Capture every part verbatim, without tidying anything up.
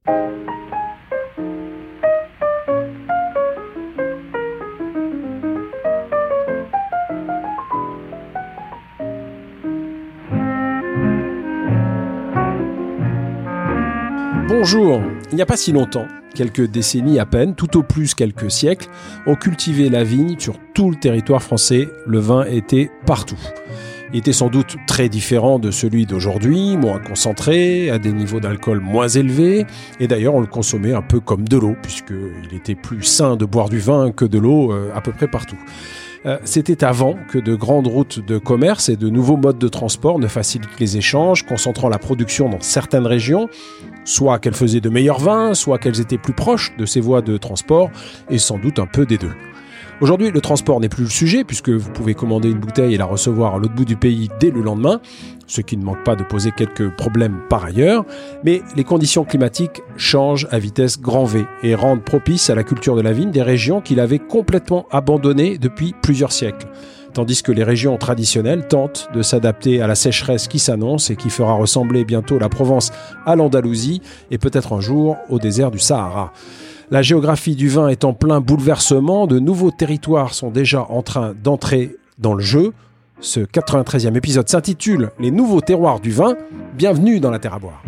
Bonjour, il n'y a pas si longtemps, quelques décennies à peine, tout au plus quelques siècles, on cultivait la vigne sur tout le territoire français, le vin était partout. Il était sans doute très différent de celui d'aujourd'hui, moins concentré, à des niveaux d'alcool moins élevés, et d'ailleurs on le consommait un peu comme de l'eau, puisqu'il était plus sain de boire du vin que de l'eau euh, à peu près partout. Euh, c'était avant que de grandes routes de commerce et de nouveaux modes de transport ne facilitent les échanges, concentrant la production dans certaines régions, soit qu'elles faisaient de meilleurs vins, soit qu'elles étaient plus proches de ces voies de transport, et sans doute un peu des deux. Aujourd'hui, le transport n'est plus le sujet, puisque vous pouvez commander une bouteille et la recevoir à l'autre bout du pays dès le lendemain, ce qui ne manque pas de poser quelques problèmes par ailleurs, mais les conditions climatiques changent à vitesse grand V et rendent propice à la culture de la vigne des régions qu'il avait complètement abandonnées depuis plusieurs siècles. Tandis que les régions traditionnelles tentent de s'adapter à la sécheresse qui s'annonce et qui fera ressembler bientôt la Provence à l'Andalousie et peut-être un jour au désert du Sahara. La géographie du vin est en plein bouleversement, de nouveaux territoires sont déjà en train d'entrer dans le jeu. Ce quatre-vingt-treizième épisode s'intitule « Les nouveaux terroirs du vin ». Bienvenue dans la Terre à boire.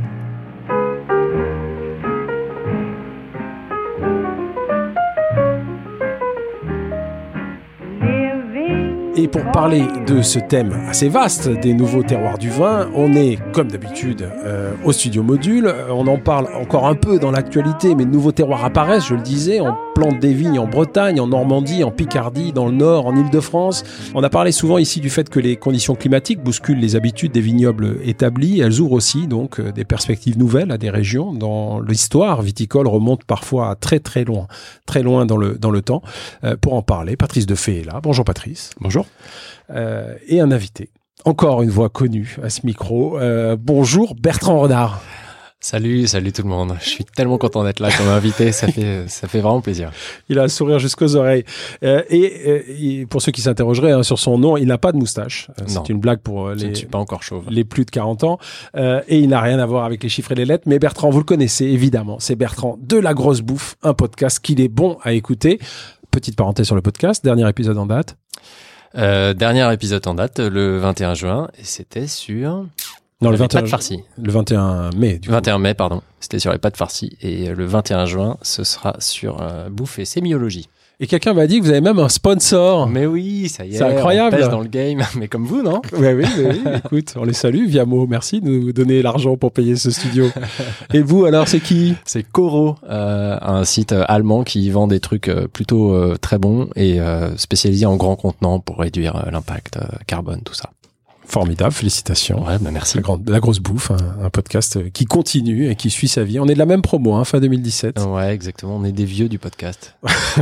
Et pour parler de ce thème assez vaste des nouveaux terroirs du vin, on est, comme d'habitude, euh, au Studio Module. On en parle encore un peu dans l'actualité, mais de nouveaux terroirs apparaissent, je le disais. On plante des vignes en Bretagne, en Normandie, en Picardie, dans le Nord, en Île-de-France. On a parlé souvent ici du fait que les conditions climatiques bousculent les habitudes des vignobles établis. Elles ouvrent aussi donc des perspectives nouvelles à des régions dont l'histoire viticole remonte parfois très très loin, très loin dans le, dans le temps. Euh, pour en parler, Patrice Defay est là. Bonjour Patrice. Bonjour. Euh, et un invité, encore une voix connue à ce micro. Euh, bonjour Bertrand Renard. Salut, salut tout le monde. Je suis tellement content d'être là comme invité, ça fait ça fait vraiment plaisir. Il a un sourire jusqu'aux oreilles. Euh, et, et pour ceux qui s'interrogeraient hein, sur son nom, il n'a pas de moustache. Euh, c'est une blague pour les, je ne suis pas encore chauve. Les plus de quarante ans. Euh, et il n'a rien à voir avec les chiffres et les lettres. Mais Bertrand, vous le connaissez évidemment. C'est Bertrand de La Grosse Bouffe, un podcast qu'il est bon à écouter. Petite parenthèse sur le podcast, dernier épisode en date. Euh, dernier épisode en date, le vingt et un juin, et c'était sur... Non, le vingt et un pâtes farcies. Le vingt et un mai, du coup. vingt et un mai, pardon. C'était sur les pâtes farcies. Et le vingt et un juin, ce sera sur euh, bouffe et sémiologie. Et quelqu'un m'a dit que vous avez même un sponsor. Mais oui, ça y est. C'est incroyable. On pèse dans le game, mais comme vous, non? Oui, oui, oui. Écoute, on les salue. Viamo, merci de nous donner l'argent pour payer ce studio. Et vous, alors, c'est qui? C'est Coro, euh, un site allemand qui vend des trucs euh, plutôt euh, très bons et euh, spécialisé en grands contenants pour réduire euh, l'impact euh, carbone, tout ça. Formidable, félicitations. Ouais, bah merci. La, grande, la Grosse Bouffe, un, un podcast qui continue et qui suit sa vie. On est de la même promo, hein, fin deux mille dix-sept. Ouais, exactement. On est des vieux du podcast.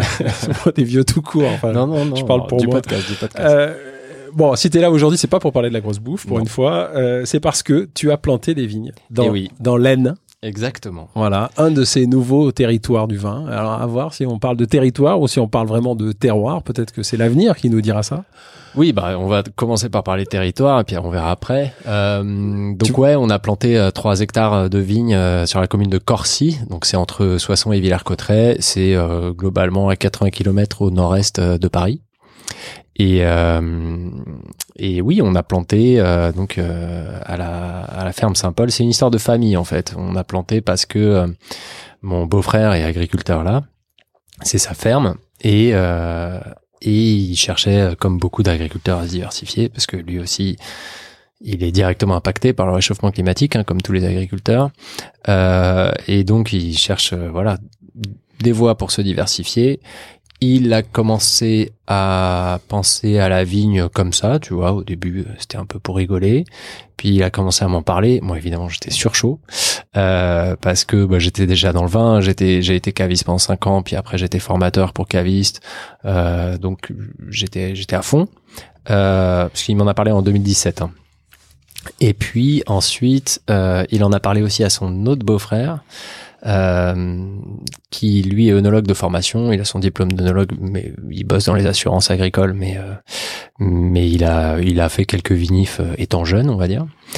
Des vieux tout court. Enfin, non, non, non. Je parle pour du moi. podcast, du podcast. Euh, bon, si t'es là aujourd'hui, c'est pas pour parler de la Grosse Bouffe, pour non. une fois. Euh, c'est parce que tu as planté des vignes dans, eh oui. dans l'Aisne. Exactement. Voilà, un de ces nouveaux territoires du vin. Alors, à voir si on parle de territoire ou si on parle vraiment de terroir. Peut-être que c'est l'avenir qui nous dira ça. Oui, bah on va commencer par parler territoire et puis on verra après. Euh, donc tu... ouais, on a planté euh, trois hectares de vignes euh, sur la commune de Corcy. Donc c'est entre Soissons et Villers-Cotterêts. C'est euh, globalement à quatre-vingts kilomètres au nord-est euh, de Paris. Et euh, et oui, on a planté euh, donc euh, à la à la ferme Saint-Paul. C'est une histoire de famille en fait. On a planté parce que euh, mon beau-frère est agriculteur là. C'est sa ferme et euh, et il cherchait, comme beaucoup d'agriculteurs, à se diversifier parce que lui aussi, il est directement impacté par le réchauffement climatique, hein, comme tous les agriculteurs. Euh, et donc, il cherche, euh, voilà, des voies pour se diversifier. Il a commencé à penser à la vigne comme ça, tu vois. Au début, c'était un peu pour rigoler. Puis il a commencé à m'en parler. Moi, évidemment, j'étais surchaud euh, parce que bah, j'étais déjà dans le vin. J'étais, j'ai été caviste pendant cinq ans. Puis après, j'étais formateur pour caviste. Euh, donc, j'étais, j'étais à fond euh, parce qu'il m'en a parlé en deux mille dix-sept. Hein. Et puis ensuite, euh, il en a parlé aussi à son autre beau-frère. Euh, qui lui est œnologue de formation, il a son diplôme d'œnologue, mais il bosse dans les assurances agricoles, mais euh, mais il a il a fait quelques vinifs étant jeune, on va dire.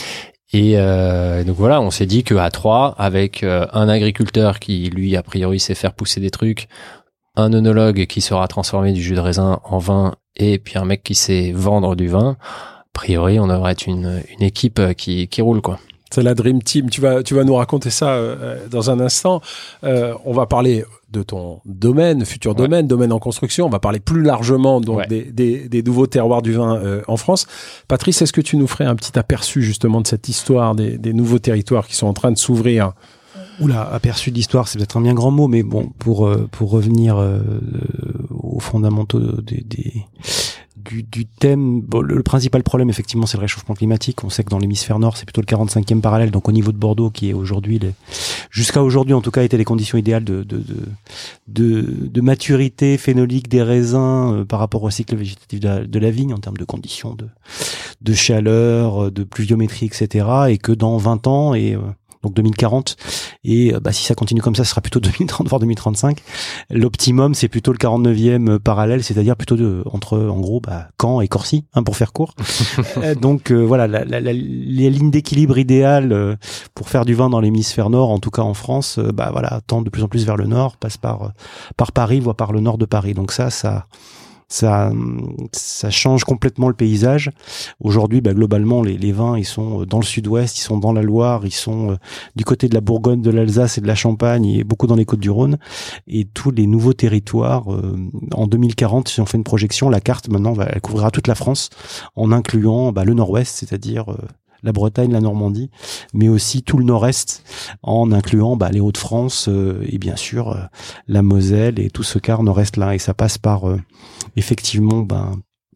Et euh, donc voilà, on s'est dit qu'à trois, avec euh, un agriculteur qui, lui, a priori, sait faire pousser des trucs, un œnologue qui saura transformer du jus de raisin en vin, et puis un mec qui sait vendre du vin, a priori, on devrait être une, une équipe qui, qui roule, quoi. C'est la Dream Team. Tu vas, tu vas nous raconter ça euh, dans un instant. Euh, on va parler de ton domaine, futur ouais. domaine, domaine en construction. On va parler plus largement donc ouais. des, des, des nouveaux terroirs du vin euh, en France. Patrice, est-ce que tu nous ferais un petit aperçu justement de cette histoire des, des nouveaux territoires qui sont en train de s'ouvrir ? Oula, aperçu d'histoire, c'est peut-être un bien grand mot, mais bon, pour euh, pour revenir euh, aux fondamentaux des, des du, du thème, bon, le, le principal problème, effectivement, c'est le réchauffement climatique. On sait que dans l'hémisphère nord, c'est plutôt le quarante-cinquième parallèle, donc au niveau de Bordeaux, qui est aujourd'hui, les, jusqu'à aujourd'hui, en tout cas, étaient les conditions idéales de de de de, de maturité phénolique des raisins euh, par rapport au cycle végétatif de la, de la vigne, en termes de conditions de de chaleur, de pluviométrie, et cetera. Et que dans vingt ans et euh, donc deux mille quarante, et bah si ça continue comme ça, ce sera plutôt deux mille trente voire deux mille trente-cinq. L'optimum, c'est plutôt le quarante-neuvième parallèle, c'est-à-dire plutôt de, entre en gros bah Caen et Corcy, hein, pour faire court. Donc euh, voilà, la, la, la, les lignes d'équilibre idéales euh, pour faire du vin dans l'hémisphère nord, en tout cas en France, euh, bah voilà, tendent de plus en plus vers le nord, passe par euh, par Paris, voire par le nord de Paris. Donc ça, ça ça ça change complètement le paysage. Aujourd'hui, bah, globalement, les, les vins, ils sont dans le sud-ouest, ils sont dans la Loire, ils sont euh, du côté de la Bourgogne, de l'Alsace et de la Champagne, et beaucoup dans les Côtes-du-Rhône. Et tous les nouveaux territoires, euh, en deux mille quarante, si on fait une projection, la carte, maintenant, va, elle couvrira toute la France, en incluant bah, le nord-ouest, c'est-à-dire... Euh, la Bretagne, la Normandie, mais aussi tout le nord-est, en incluant bah, les Hauts-de-France euh, et bien sûr euh, la Moselle et tout ce quart nord-est là. Et ça passe par euh, effectivement bah,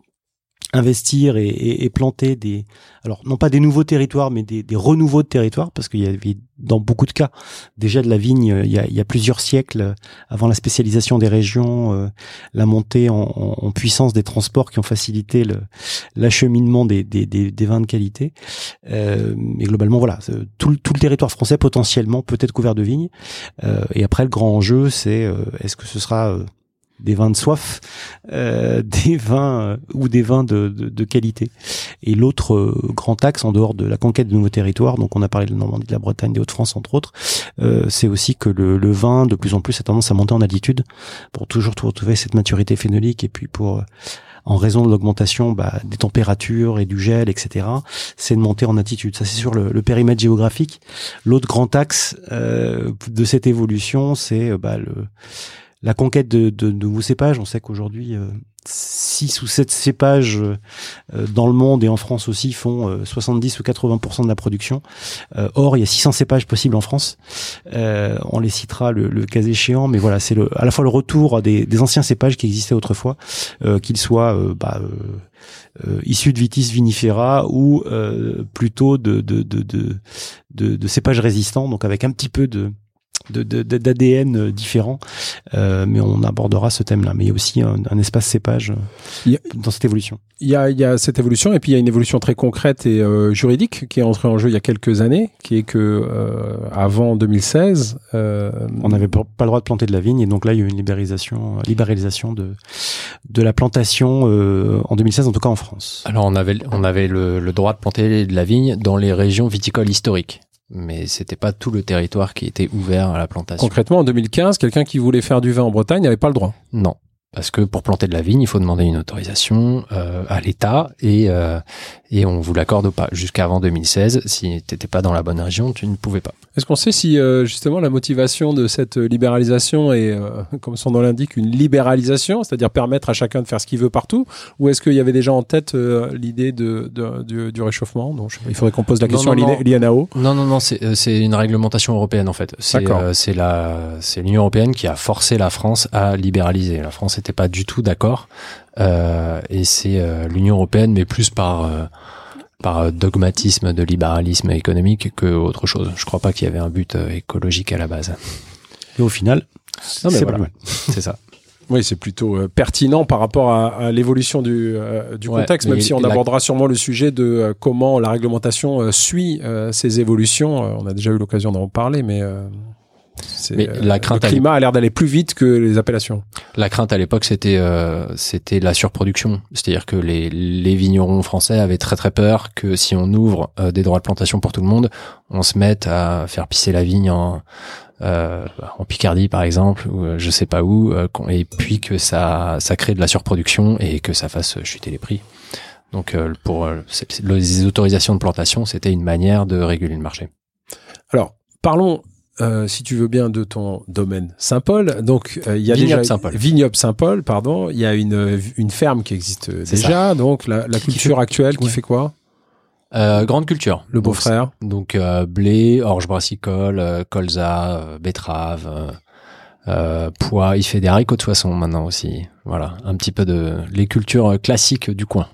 investir et, et, et planter des, alors non pas des nouveaux territoires, mais des, des renouveaux de territoires, parce qu'il y avait dans beaucoup de cas déjà de la vigne il y a, il y a plusieurs siècles, avant la spécialisation des régions, euh, la montée en, en, en puissance des transports qui ont facilité le, l'acheminement des, des, des, des vins de qualité. Euh, mais globalement, voilà, tout le, tout le territoire français potentiellement peut être couvert de vignes. Euh, et après, le grand enjeu, c'est euh, est-ce que ce sera euh, des vins de soif, euh, des vins euh, ou des vins de, de, de qualité. Et l'autre euh, grand axe, en dehors de la conquête de nouveaux territoires, donc on a parlé de la Normandie, de la Bretagne, des Hauts-de-France entre autres, euh, c'est aussi que le, le vin, de plus en plus, a tendance à monter en altitude pour toujours retrouver cette maturité phénolique, et puis pour... Euh, en raison de l'augmentation bah, des températures et du gel, et cetera, c'est de monter en altitude. Ça, c'est sur le, le périmètre géographique. L'autre grand axe euh, de cette évolution, c'est bah, le la conquête de, de, de nouveaux cépages. On sait qu'aujourd'hui, euh, six ou sept cépages euh, dans le monde et en France aussi font euh, soixante-dix ou quatre-vingts pour cent de la production. Euh, or, il y a six cents cépages possibles en France. Euh, on les citera le, le cas échéant, mais voilà, c'est le, à la fois le retour des, des anciens cépages qui existaient autrefois, euh, qu'ils soient euh, bah, euh, euh, issus de Vitis vinifera ou euh, plutôt de, de, de, de, de, de cépages résistants, donc avec un petit peu de De, de, d'A D N différents, euh, mais on abordera ce thème-là. Mais il y a aussi un, un espace cépage euh, a, dans cette évolution. Il y a, il y a cette évolution, et puis il y a une évolution très concrète et euh, juridique qui est entrée en jeu il y a quelques années, qui est que euh, avant deux mille seize, euh, on n'avait pas le droit de planter de la vigne, et donc là il y a eu une libéralisation, libéralisation de de la plantation euh, en deux mille seize, en tout cas en France. Alors on avait on avait le, le droit de planter de la vigne dans les régions viticoles historiques, mais c'était pas tout le territoire qui était ouvert à la plantation. Concrètement, en deux mille quinze, quelqu'un qui voulait faire du vin en Bretagne n'avait pas le droit. Non, parce que pour planter de la vigne, il faut demander une autorisation euh, à l'État, et euh, et on vous l'accorde pas. Jusqu'avant deux mille seize, si t'étais pas dans la bonne région, tu ne pouvais pas. Est-ce qu'on sait si euh, justement la motivation de cette libéralisation est, euh, comme son nom l'indique, une libéralisation, c'est-à-dire permettre à chacun de faire ce qu'il veut partout, ou est-ce qu'il y avait déjà en tête euh, l'idée de, de du, du réchauffement? Donc, je sais pas, il faudrait qu'on pose la question non, non, à l'I N A O. Non, non, non, c'est c'est une réglementation européenne en fait. C'est euh, c'est la c'est l'Union européenne qui a forcé la France à libéraliser. La France n'était pas du tout d'accord, euh, et c'est euh, l'Union européenne, mais plus par euh, par dogmatisme de libéralisme économique que autre chose. Je crois pas qu'il y avait un but écologique à la base. Et au final, non, mais c'est voilà. C'est ça. Oui, c'est plutôt euh, pertinent par rapport à, à l'évolution du, euh, du ouais, contexte, même si on la... abordera sûrement le sujet de euh, comment la réglementation euh, suit euh, ces évolutions. Euh, on a déjà eu l'occasion d'en parler, mais... Euh... c'est Mais la crainte le climat a l'air d'aller plus vite que les appellations. La crainte à l'époque, c'était euh, c'était la surproduction, c'est-à-dire que les les vignerons français avaient très très peur que si on ouvre euh, des droits de plantation pour tout le monde, on se mette à faire pisser la vigne en euh, en Picardie par exemple, ou euh, je sais pas où, euh, et puis que ça ça crée de la surproduction et que ça fasse chuter les prix. Donc euh, pour euh, les autorisations de plantation, c'était une manière de réguler le marché. Alors, parlons, euh, si tu veux bien, de ton domaine Saint-Paul. Donc, il euh, y a Vignoble déjà Saint-Paul. Vignoble Saint-Paul, pardon. Il y a une une ferme qui existe C'est déjà. Ça. Donc, la, la culture fait, actuelle, qui ouais. fait quoi euh, Grande culture. Le beau-frère. Donc, donc euh, blé, orge brassicole, euh, colza, euh, betterave, euh, euh, pois. Il fait des haricots de Soissons maintenant aussi. Voilà, un petit peu de les cultures classiques du coin.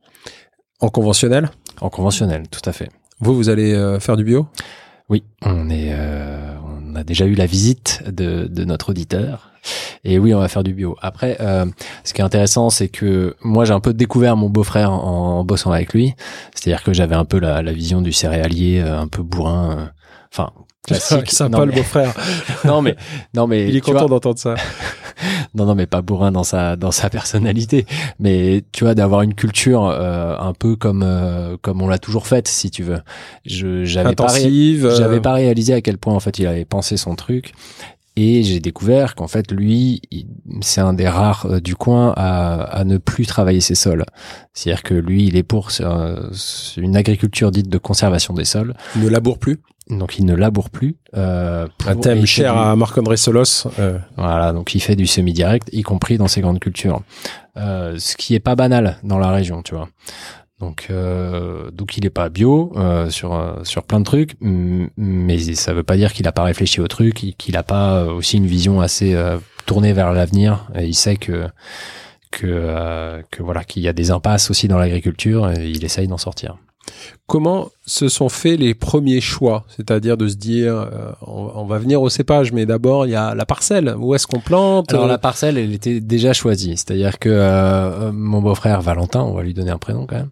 En conventionnel ? En conventionnel, tout à fait. Vous, vous allez euh, faire du bio ? Oui, on est, euh, on a déjà eu la visite de, de notre auditeur. Et oui, on va faire du bio. Après, euh, ce qui est intéressant, c'est que moi, j'ai un peu découvert mon beau-frère en, en bossant avec lui. C'est-à-dire que j'avais un peu la, la vision du céréalier, euh, un peu bourrin. Euh, enfin, classique. Sympa non, le mais... beau-frère. non mais, non mais. Il est content vois... d'entendre ça. non, non, mais pas bourrin dans sa dans sa personnalité, mais tu vois, d'avoir une culture euh, un peu comme euh, comme on l'a toujours faite, si tu veux. Je j'avais Intensive, pas ré... euh... j'avais pas réalisé à quel point en fait il avait pensé son truc. Et j'ai découvert qu'en fait, lui, il, c'est un des rares euh, du coin à, à ne plus travailler ses sols. C'est-à-dire que lui, il est pour euh, une agriculture dite de conservation des sols. Il ne laboure plus. Donc, il ne laboure plus. Euh, pour, un thème cher du... à Marc-André Solos. Euh. Voilà, donc il fait du semi-direct, y compris dans ses grandes cultures. Euh, ce qui est pas banal dans la région, tu vois. Donc, euh, donc il est pas bio euh, sur euh, sur plein de trucs, mais ça veut pas dire qu'il a pas réfléchi au truc, qu'il a pas aussi une vision assez euh, tournée vers l'avenir. Et il sait que que euh, que voilà qu'il y a des impasses aussi dans l'agriculture et il essaye d'en sortir. Comment se sont faits les premiers choix ? C'est-à-dire de se dire, euh, on, on va venir au cépage, mais d'abord, il y a la parcelle. Où est-ce qu'on plante ? Alors, la parcelle, elle était déjà choisie. C'est-à-dire que euh, mon beau-frère Valentin, on va lui donner un prénom quand même,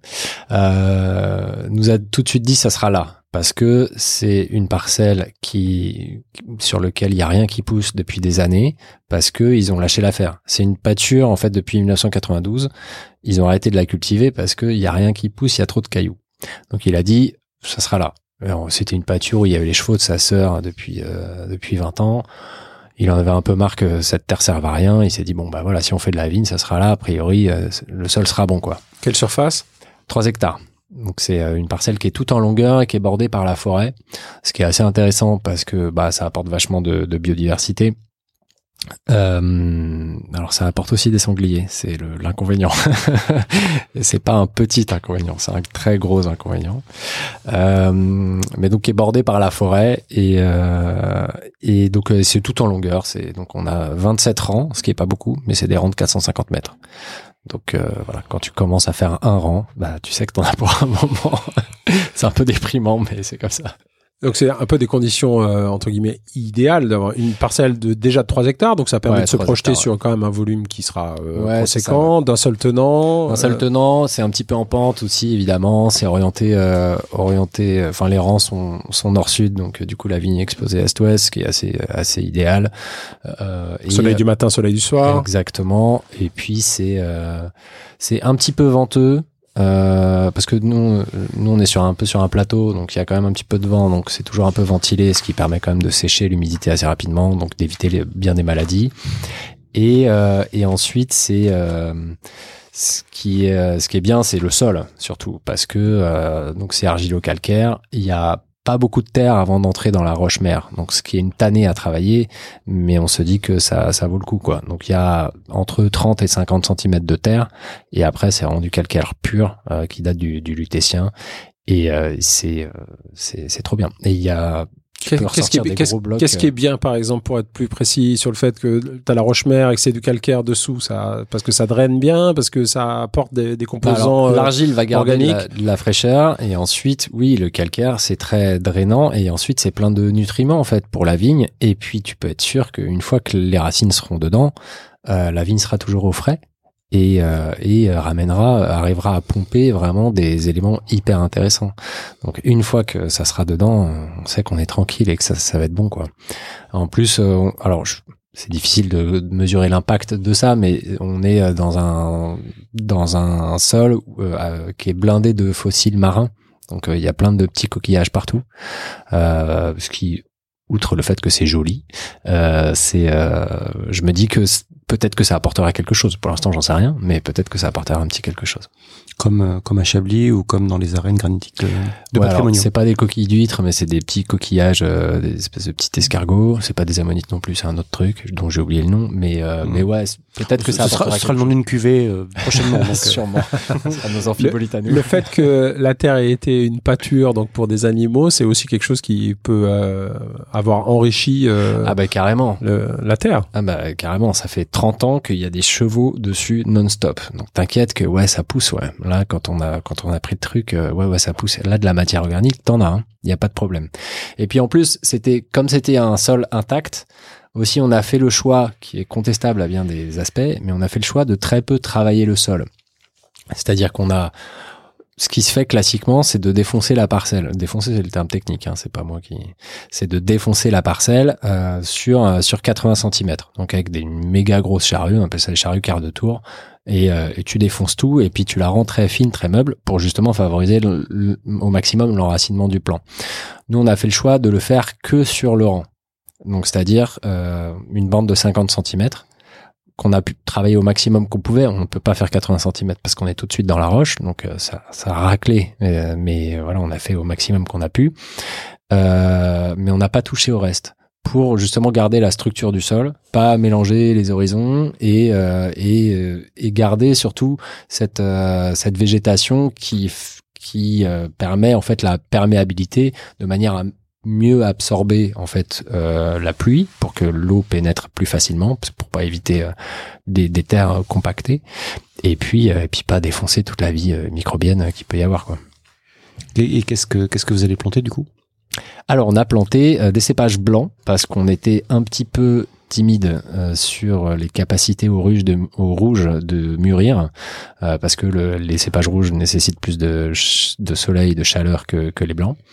euh, nous a tout de suite dit, ça sera là. Parce que c'est une parcelle qui sur lequel il y a rien qui pousse depuis des années, parce que ils ont lâché l'affaire. C'est une pâture, en fait, depuis dix-neuf cent quatre-vingt-douze. Ils ont arrêté de la cultiver parce qu'il y a rien qui pousse, il y a trop de cailloux. Donc il a dit, ça sera là. Alors, c'était une pâture où il y avait les chevaux de sa sœur depuis euh, depuis vingt ans. Il en avait un peu marre que cette terre serve à rien. Il s'est dit, bon, bah voilà, si on fait de la vigne, ça sera là. A priori, euh, le sol sera bon, quoi. Quelle surface ? Trois hectares. Donc c'est une parcelle qui est toute en longueur et qui est bordée par la forêt. Ce qui est assez intéressant parce que bah ça apporte vachement de, de biodiversité. Euh, alors ça apporte aussi des sangliers, c'est le, l'inconvénient. Et c'est pas un petit inconvénient, c'est un très gros inconvénient. Euh, mais donc qui est bordé par la forêt et euh, et donc c'est tout en longueur. C'est donc on a vingt-sept rangs, ce qui est pas beaucoup, mais c'est des rangs de quatre cent cinquante mètres. Donc euh, voilà, quand tu commences à faire un rang, bah tu sais que t'en as pour un moment. C'est un peu déprimant, mais c'est comme ça. Donc c'est un peu des conditions euh, entre guillemets idéales d'avoir une parcelle de déjà de trois hectares, donc ça permet ouais, de se projeter hectares, sur ouais. quand même un volume qui sera euh, ouais, conséquent, ça, ouais. d'un seul tenant. Un seul euh... tenant, c'est un petit peu en pente aussi évidemment, c'est orienté euh, orienté enfin les rangs sont sont nord-sud, donc euh, du coup la vigne est exposée est-ouest, ce qui est assez assez idéal. Euh, soleil et, du matin, soleil du soir. Exactement. Et puis c'est euh, c'est un petit peu venteux. Euh, parce que nous, nous on est sur un peu sur un plateau, donc il y a quand même un petit peu de vent, donc c'est toujours un peu ventilé, ce qui permet quand même de sécher l'humidité assez rapidement, donc d'éviter les, bien des maladies. Et euh, et ensuite c'est euh, ce qui est ce qui est bien, c'est le sol surtout, parce que euh, donc c'est argilo-calcaire, il y a pas beaucoup de terre avant d'entrer dans la roche-mère, donc ce qui est une tannée à travailler, mais on se dit que ça ça vaut le coup, quoi. Donc il y a entre trente et cinquante centimètres de terre, et après c'est vraiment du calcaire pur euh, qui date du, du Lutétien, et euh, c'est, euh, c'est c'est trop bien. Et il y a Qu'est-ce qui, est, qu'est-ce, blocs, qu'est-ce qui est bien, par exemple, pour être plus précis sur le fait que t'as la roche-mère et que c'est du calcaire dessous, ça, parce que ça draine bien, parce que ça apporte des, des composants. Alors, l'argile va garder de la, de la fraîcheur, et ensuite, oui, le calcaire, c'est très drainant, et ensuite, c'est plein de nutriments, en fait, pour la vigne. Et puis, tu peux être sûr qu'une fois que les racines seront dedans, euh, la vigne sera toujours au frais. et, euh, et ramènera, arrivera à pomper vraiment des éléments hyper intéressants. Donc une fois que ça sera dedans, on sait qu'on est tranquille et que ça, ça va être bon, quoi. En plus, euh, alors je, c'est difficile de, de mesurer l'impact de ça, mais on est dans un dans un sol euh, qui est blindé de fossiles marins. Donc il euh, y a plein de petits coquillages partout, euh, ce qui, outre le fait que c'est joli, euh, c'est, euh, je me dis que peut-être que ça apportera quelque chose. Pour l'instant, j'en sais rien, mais peut-être que ça apportera un petit quelque chose. Comme euh, comme à Chablis ou comme dans les arènes granitiques de, de ouais, Patrimonio. C'est pas des coquilles d'huîtres, mais c'est des petits coquillages, euh, des espèces de petits escargots. C'est pas des ammonites non plus, c'est un autre truc dont j'ai oublié le nom. Mais euh, mmh. mais ouais, peut-être que ça ce apportera. Sera, ce sera le nom d'une cuvée euh, prochainement. Donc, sûrement. À nos amphipolites à nous. Le fait que la terre ait été une pâture, donc pour des animaux, c'est aussi quelque chose qui peut euh, avoir enrichi. Euh, ah bah carrément. Le, la terre. Ah bah carrément. Ça fait trente ans qu'il y a des chevaux dessus non-stop. Donc t'inquiète que ouais, ça pousse, ouais. Là, quand on a quand on a pris le truc, euh, ouais ouais, ça pousse. Là, de la matière organique, t'en as. Hein. Il y a pas de problème. Et puis en plus, c'était comme c'était un sol intact. Aussi, on a fait le choix, qui est contestable à bien des aspects, mais on a fait le choix de très peu travailler le sol. C'est-à-dire qu'on a, ce qui se fait classiquement, c'est de défoncer la parcelle. Défoncer, c'est le terme technique, hein, c'est pas moi qui, c'est de défoncer la parcelle euh, sur euh, sur quatre-vingts centimètres. Donc avec des méga grosses charrues, on appelle ça les charrues quart de tour, et, euh, et tu défonces tout, et puis tu la rends très fine, très meuble, pour justement favoriser le, le, au maximum l'enracinement du plan. Nous, on a fait le choix de le faire que sur le rang. Donc, c'est-à-dire euh, une bande de cinquante centimètres qu'on a pu travailler au maximum qu'on pouvait. On ne peut pas faire quatre-vingts centimètres parce qu'on est tout de suite dans la roche, donc euh, ça, ça a raclé. Euh, mais voilà, on a fait au maximum qu'on a pu. Euh, mais on n'a pas touché au reste pour justement garder la structure du sol, pas mélanger les horizons et euh, et, et garder surtout cette euh, cette végétation qui qui euh, permet en fait la perméabilité de manière à mieux absorber en fait euh, la pluie pour que l'eau pénètre plus facilement, pour pas éviter euh, des, des terres compactées, et puis euh, et puis pas défoncer toute la vie euh, microbienne qu'il peut y avoir, quoi. Et, et qu'est-ce que qu'est-ce que vous allez planter du coup? Alors on a planté euh, des cépages blancs parce qu'on était un petit peu timide euh, sur les capacités au rouge de, au rouge de mûrir, euh, parce que le, les cépages rouges nécessitent plus de, de soleil, de chaleur que, que les blancs.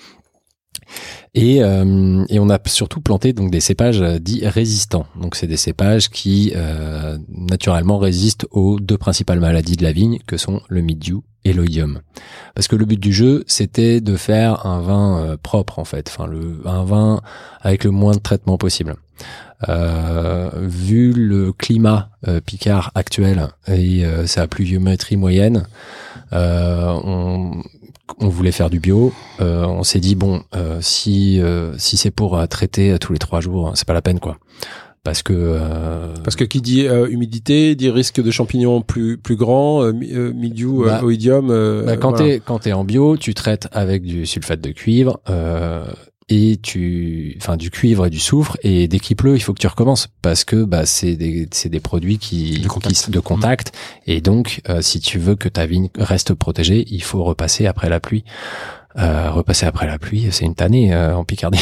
Et, euh, et on a surtout planté donc des cépages dits résistants. Donc c'est des cépages qui euh, naturellement résistent aux deux principales maladies de la vigne, que sont le mildiou et l'oïdium. Parce que le but du jeu, c'était de faire un vin euh, propre en fait, enfin le un vin avec le moins de traitement possible. Euh, vu le climat euh, picard actuel et euh, sa pluviométrie moyenne, euh, on on voulait faire du bio. Euh, on s'est dit bon, euh, si euh, si c'est pour euh, traiter tous les trois jours, c'est pas la peine, quoi. Parce que euh, parce que qui dit euh, humidité dit risque de champignons plus plus grand, euh, mildiou, bah, euh, oïdium. Euh, bah, quand voilà. t'es quand t'es en bio, tu traites avec du sulfate de cuivre. Euh, et tu, enfin du cuivre et du soufre, et dès qu'il pleut, il faut que tu recommences parce que bah c'est des c'est des produits qui de contact, qui, de contact mmh. Et donc euh, si tu veux que ta vigne reste protégée, il faut repasser après la pluie. Euh, repasser après la pluie, c'est une tannée euh, en Picardie.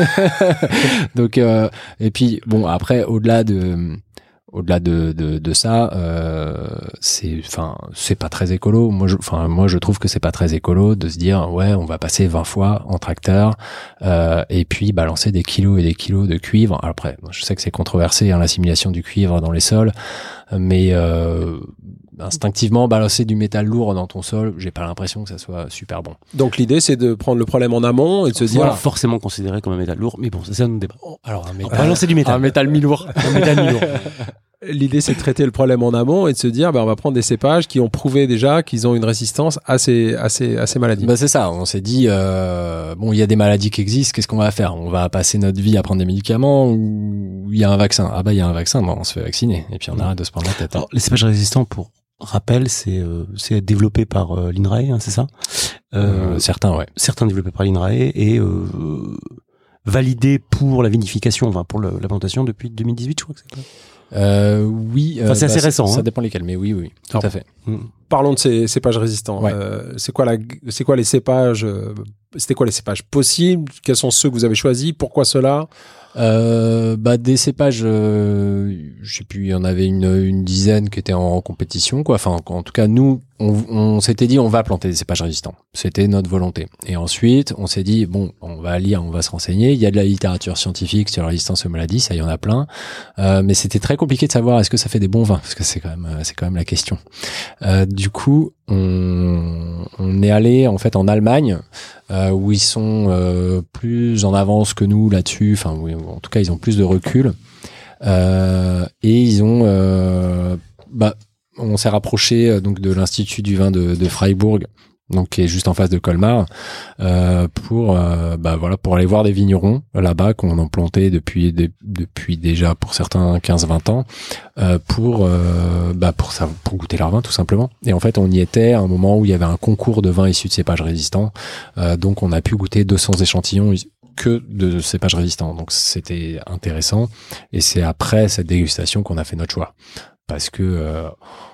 Donc euh, et puis bon après au-delà de Au-delà de, de, de ça, euh, c'est, enfin, c'est pas très écolo. Moi, je, enfin, moi, je trouve que c'est pas très écolo de se dire, ouais, on va passer vingt fois en tracteur, euh, et puis balancer des kilos et des kilos de cuivre. Alors après, je sais que c'est controversé, hein, l'assimilation du cuivre dans les sols, mais euh, instinctivement, balancer du métal lourd dans ton sol, j'ai pas l'impression que ça soit super bon. Donc l'idée, c'est de prendre le problème en amont et de se dire, voilà, forcément considéré comme un métal lourd, mais bon, ça c'est un autre débat. Alors un métal, on va lancer du métal, un métal mi-lourd, un métal mi-lourd. L'idée, c'est de traiter le problème en amont et de se dire, bah, on va prendre des cépages qui ont prouvé déjà qu'ils ont une résistance à ces, à ces, à ces maladies. Bah, c'est ça. On s'est dit, euh, bon, il y a des maladies qui existent. Qu'est-ce qu'on va faire? On va passer notre vie à prendre des médicaments ou il y a un vaccin? Ah, bah, il y a un vaccin. Bon, on se fait vacciner. Et puis, on arrête de se prendre la tête. Hein. Alors, les cépages résistants, pour rappel, c'est, euh, c'est développé par euh, l'INRAE, hein, c'est ça? Euh, euh, certains, ouais. Certains développés par l'INRAE et, euh, validé pour la vinification, enfin, pour le, la plantation depuis deux mille dix-huit, je crois que c'est ça. Euh, oui. Enfin, c'est bah, assez récent. Ça hein. dépend lesquels, mais oui, oui, oui tout Alors, à fait. Parlons de ces cépages résistants. Ouais. Euh, c'est quoi la, c'est quoi les cépages euh, C'était quoi les cépages possibles? Quels sont ceux que vous avez choisis? Pourquoi ceux-là? Euh, bah des cépages, euh, je sais plus, il y en avait une, une dizaine qui étaient en, en compétition, quoi. Enfin, en tout cas, nous, on, on s'était dit, on va planter des cépages résistants. C'était notre volonté. Et ensuite, on s'est dit, bon, on va lire, on va se renseigner. Il y a de la littérature scientifique sur la résistance aux maladies, ça, il y en a plein. Euh, mais c'était très compliqué de savoir est-ce que ça fait des bons vins, parce que c'est quand même, c'est quand même la question. Euh, du coup, on, on est allé en fait en Allemagne. Euh, où ils sont euh, plus en avance que nous là-dessus, enfin oui, en tout cas ils ont plus de recul euh, et ils ont euh, bah on s'est rapproché euh, donc de l'Institut du vin de, de Freiburg, donc qui est juste en face de Colmar, euh, pour euh, bah voilà pour aller voir des vignerons là-bas qu'on a planté depuis des, depuis déjà pour certains quinze vingt ans euh, pour euh, bah pour ça pour goûter leur vin tout simplement. Et en fait on y était à un moment où il y avait un concours de vins issus de cépages résistants, euh, donc on a pu goûter deux cents échantillons que de cépages résistants, donc c'était intéressant. Et c'est après cette dégustation qu'on a fait notre choix, parce que euh,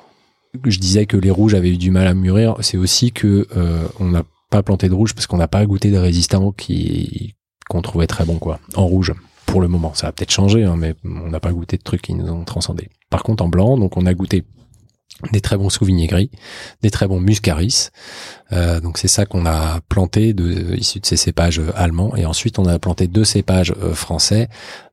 je disais que les rouges avaient eu du mal à mûrir, c'est aussi que euh, on n'a pas planté de rouge parce qu'on n'a pas goûté des résistants qui qu'on trouvait très bons quoi en rouge pour le moment. Ça va peut-être changer, hein, mais on n'a pas goûté de trucs qui nous ont transcendés. Par contre en blanc, donc on a goûté des très bons Sauvigné gris, des très bons Muscaris. Euh, donc c'est ça qu'on a planté de issus de ces cépages allemands. Et ensuite on a planté deux cépages euh, français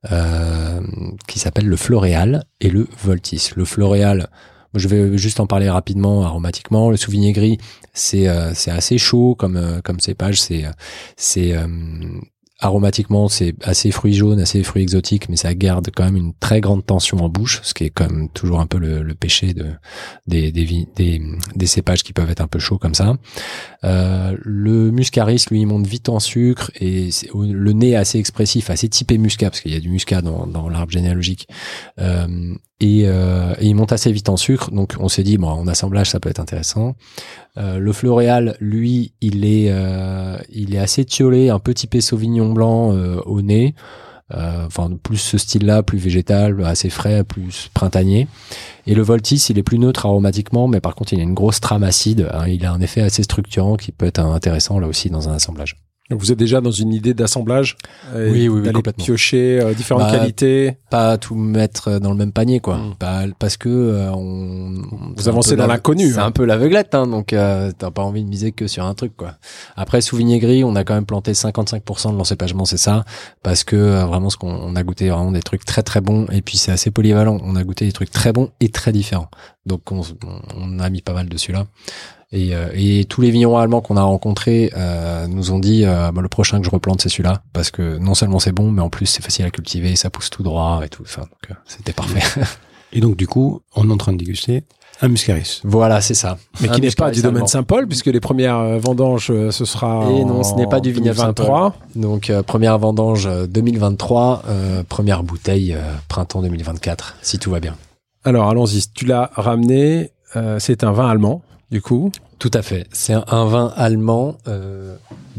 euh, qui s'appellent le Floréal et le Voltis. Le Floréal, je vais juste en parler rapidement aromatiquement. Le Sauvigné gris, c'est euh, c'est assez chaud comme euh, comme cépage. C'est c'est euh, aromatiquement, c'est assez fruits jaunes, assez fruits exotiques, mais ça garde quand même une très grande tension en bouche, ce qui est quand même toujours un peu le, le péché de des, des des des cépages qui peuvent être un peu chauds comme ça. Euh, le Muscaris, lui, il monte vite en sucre et c'est, le nez est assez expressif, assez typé muscat, parce qu'il y a du muscat dans, dans l'arbre généalogique. Euh, et, euh, et il monte assez vite en sucre, donc on s'est dit bon, en assemblage ça peut être intéressant. Euh, le Floréal, lui, il est euh, il est assez tiolé, un peu typé Sauvignon blanc euh, au nez. Euh, enfin plus ce style-là, plus végétal, assez frais, plus printanier. Et le Voltis, il est plus neutre aromatiquement, mais par contre il a une grosse trame acide, hein, il a un effet assez structurant qui peut être intéressant là aussi dans un assemblage. Donc vous êtes déjà dans une idée d'assemblage, euh, oui, oui, oui, d'aller complètement. piocher euh, différentes bah, qualités, pas tout mettre dans le même panier quoi, mmh. pas, parce que euh, on vous avancez dans l'inconnu. C'est hein. un peu l'aveuglette, hein, donc euh, t'as pas envie de miser que sur un truc quoi. Après Sauvigné gris, on a quand même planté cinquante-cinq pour cent de l'encépagement, c'est ça, parce que euh, vraiment ce qu'on on a goûté vraiment des trucs très très bons, et puis c'est assez polyvalent. On a goûté des trucs très bons et très différents, donc on, on a mis pas mal dessus là. Et, euh, et tous les vignerons allemands qu'on a rencontrés euh, nous ont dit euh, bah, le prochain que je replante c'est celui-là, parce que non seulement c'est bon, mais en plus c'est facile à cultiver, ça pousse tout droit et tout. Enfin, donc euh, c'était parfait. Et donc du coup, on est en train de déguster un Muscaris. Voilà, c'est ça. Mais un qui n'est pas du domaine allemand. Saint-Paul, puisque les premières euh, vendanges euh, ce sera. Et non, ce n'est pas du vignoble vingt-trois. Donc euh, première vendange euh, deux mille vingt-trois, euh, première bouteille euh, printemps deux mille vingt-quatre, si tout va bien. Alors allons-y, tu l'as ramené. Euh, c'est un vin allemand. Du coup, tout à fait. C'est un, un vin allemand euh,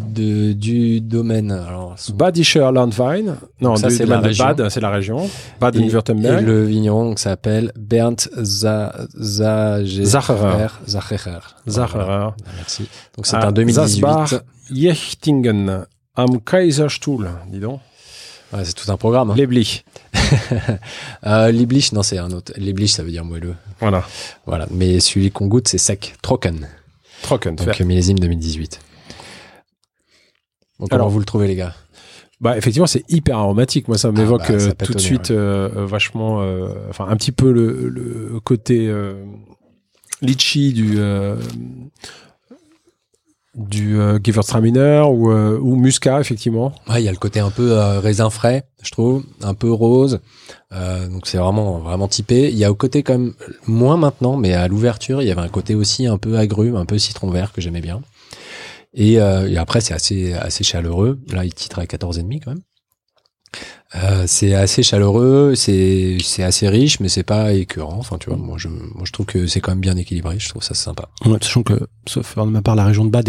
de du domaine. Alors, son... Badischer Landwein. Non, ça, du c'est domaine la de Bad, c'est la région. Baden-Württemberg. Et, et le vigneron donc, s'appelle Bernd Za, Za, Zacherer. Zacherer. Zacherer. Voilà. Merci. Donc c'est à un deux mille dix-huit. Jechtingen am Kaiserstuhl, dis donc. Ouais, c'est tout un programme. Hein. Lieblich. euh, Lieblich, non, c'est un autre. Lieblich, ça veut dire moelleux. Voilà. Voilà. Mais celui qu'on goûte, c'est sec. Trocken. Trocken. Donc, faire. Millésime deux mille dix-huit. Donc, alors, comment vous le trouvez, les gars? Bah, effectivement, c'est hyper aromatique. Moi, ça m'évoque ah bah, ça tout de suite, ouais. euh, vachement, euh, enfin, un petit peu le, le côté euh, litchi du, euh, du euh, Gewürztraminer ou, euh, ou Muscat, effectivement. Ouais, il y a le côté un peu euh, raisin frais, je trouve, un peu rose. Euh, donc c'est vraiment vraiment typé. Il y a au côté quand même moins maintenant, mais à l'ouverture, il y avait un côté aussi un peu agrume, un peu citron vert que j'aimais bien. Et, euh, et après, c'est assez assez chaleureux. Là, il titre à quatorze virgule cinq quand même. Euh, c'est assez chaleureux, c'est c'est assez riche, mais c'est pas écœurant. Enfin, tu vois, moi je moi je trouve que c'est quand même bien équilibré. Je trouve ça sympa. Ouais, sachant que, sauf de ma part, la région de Bade est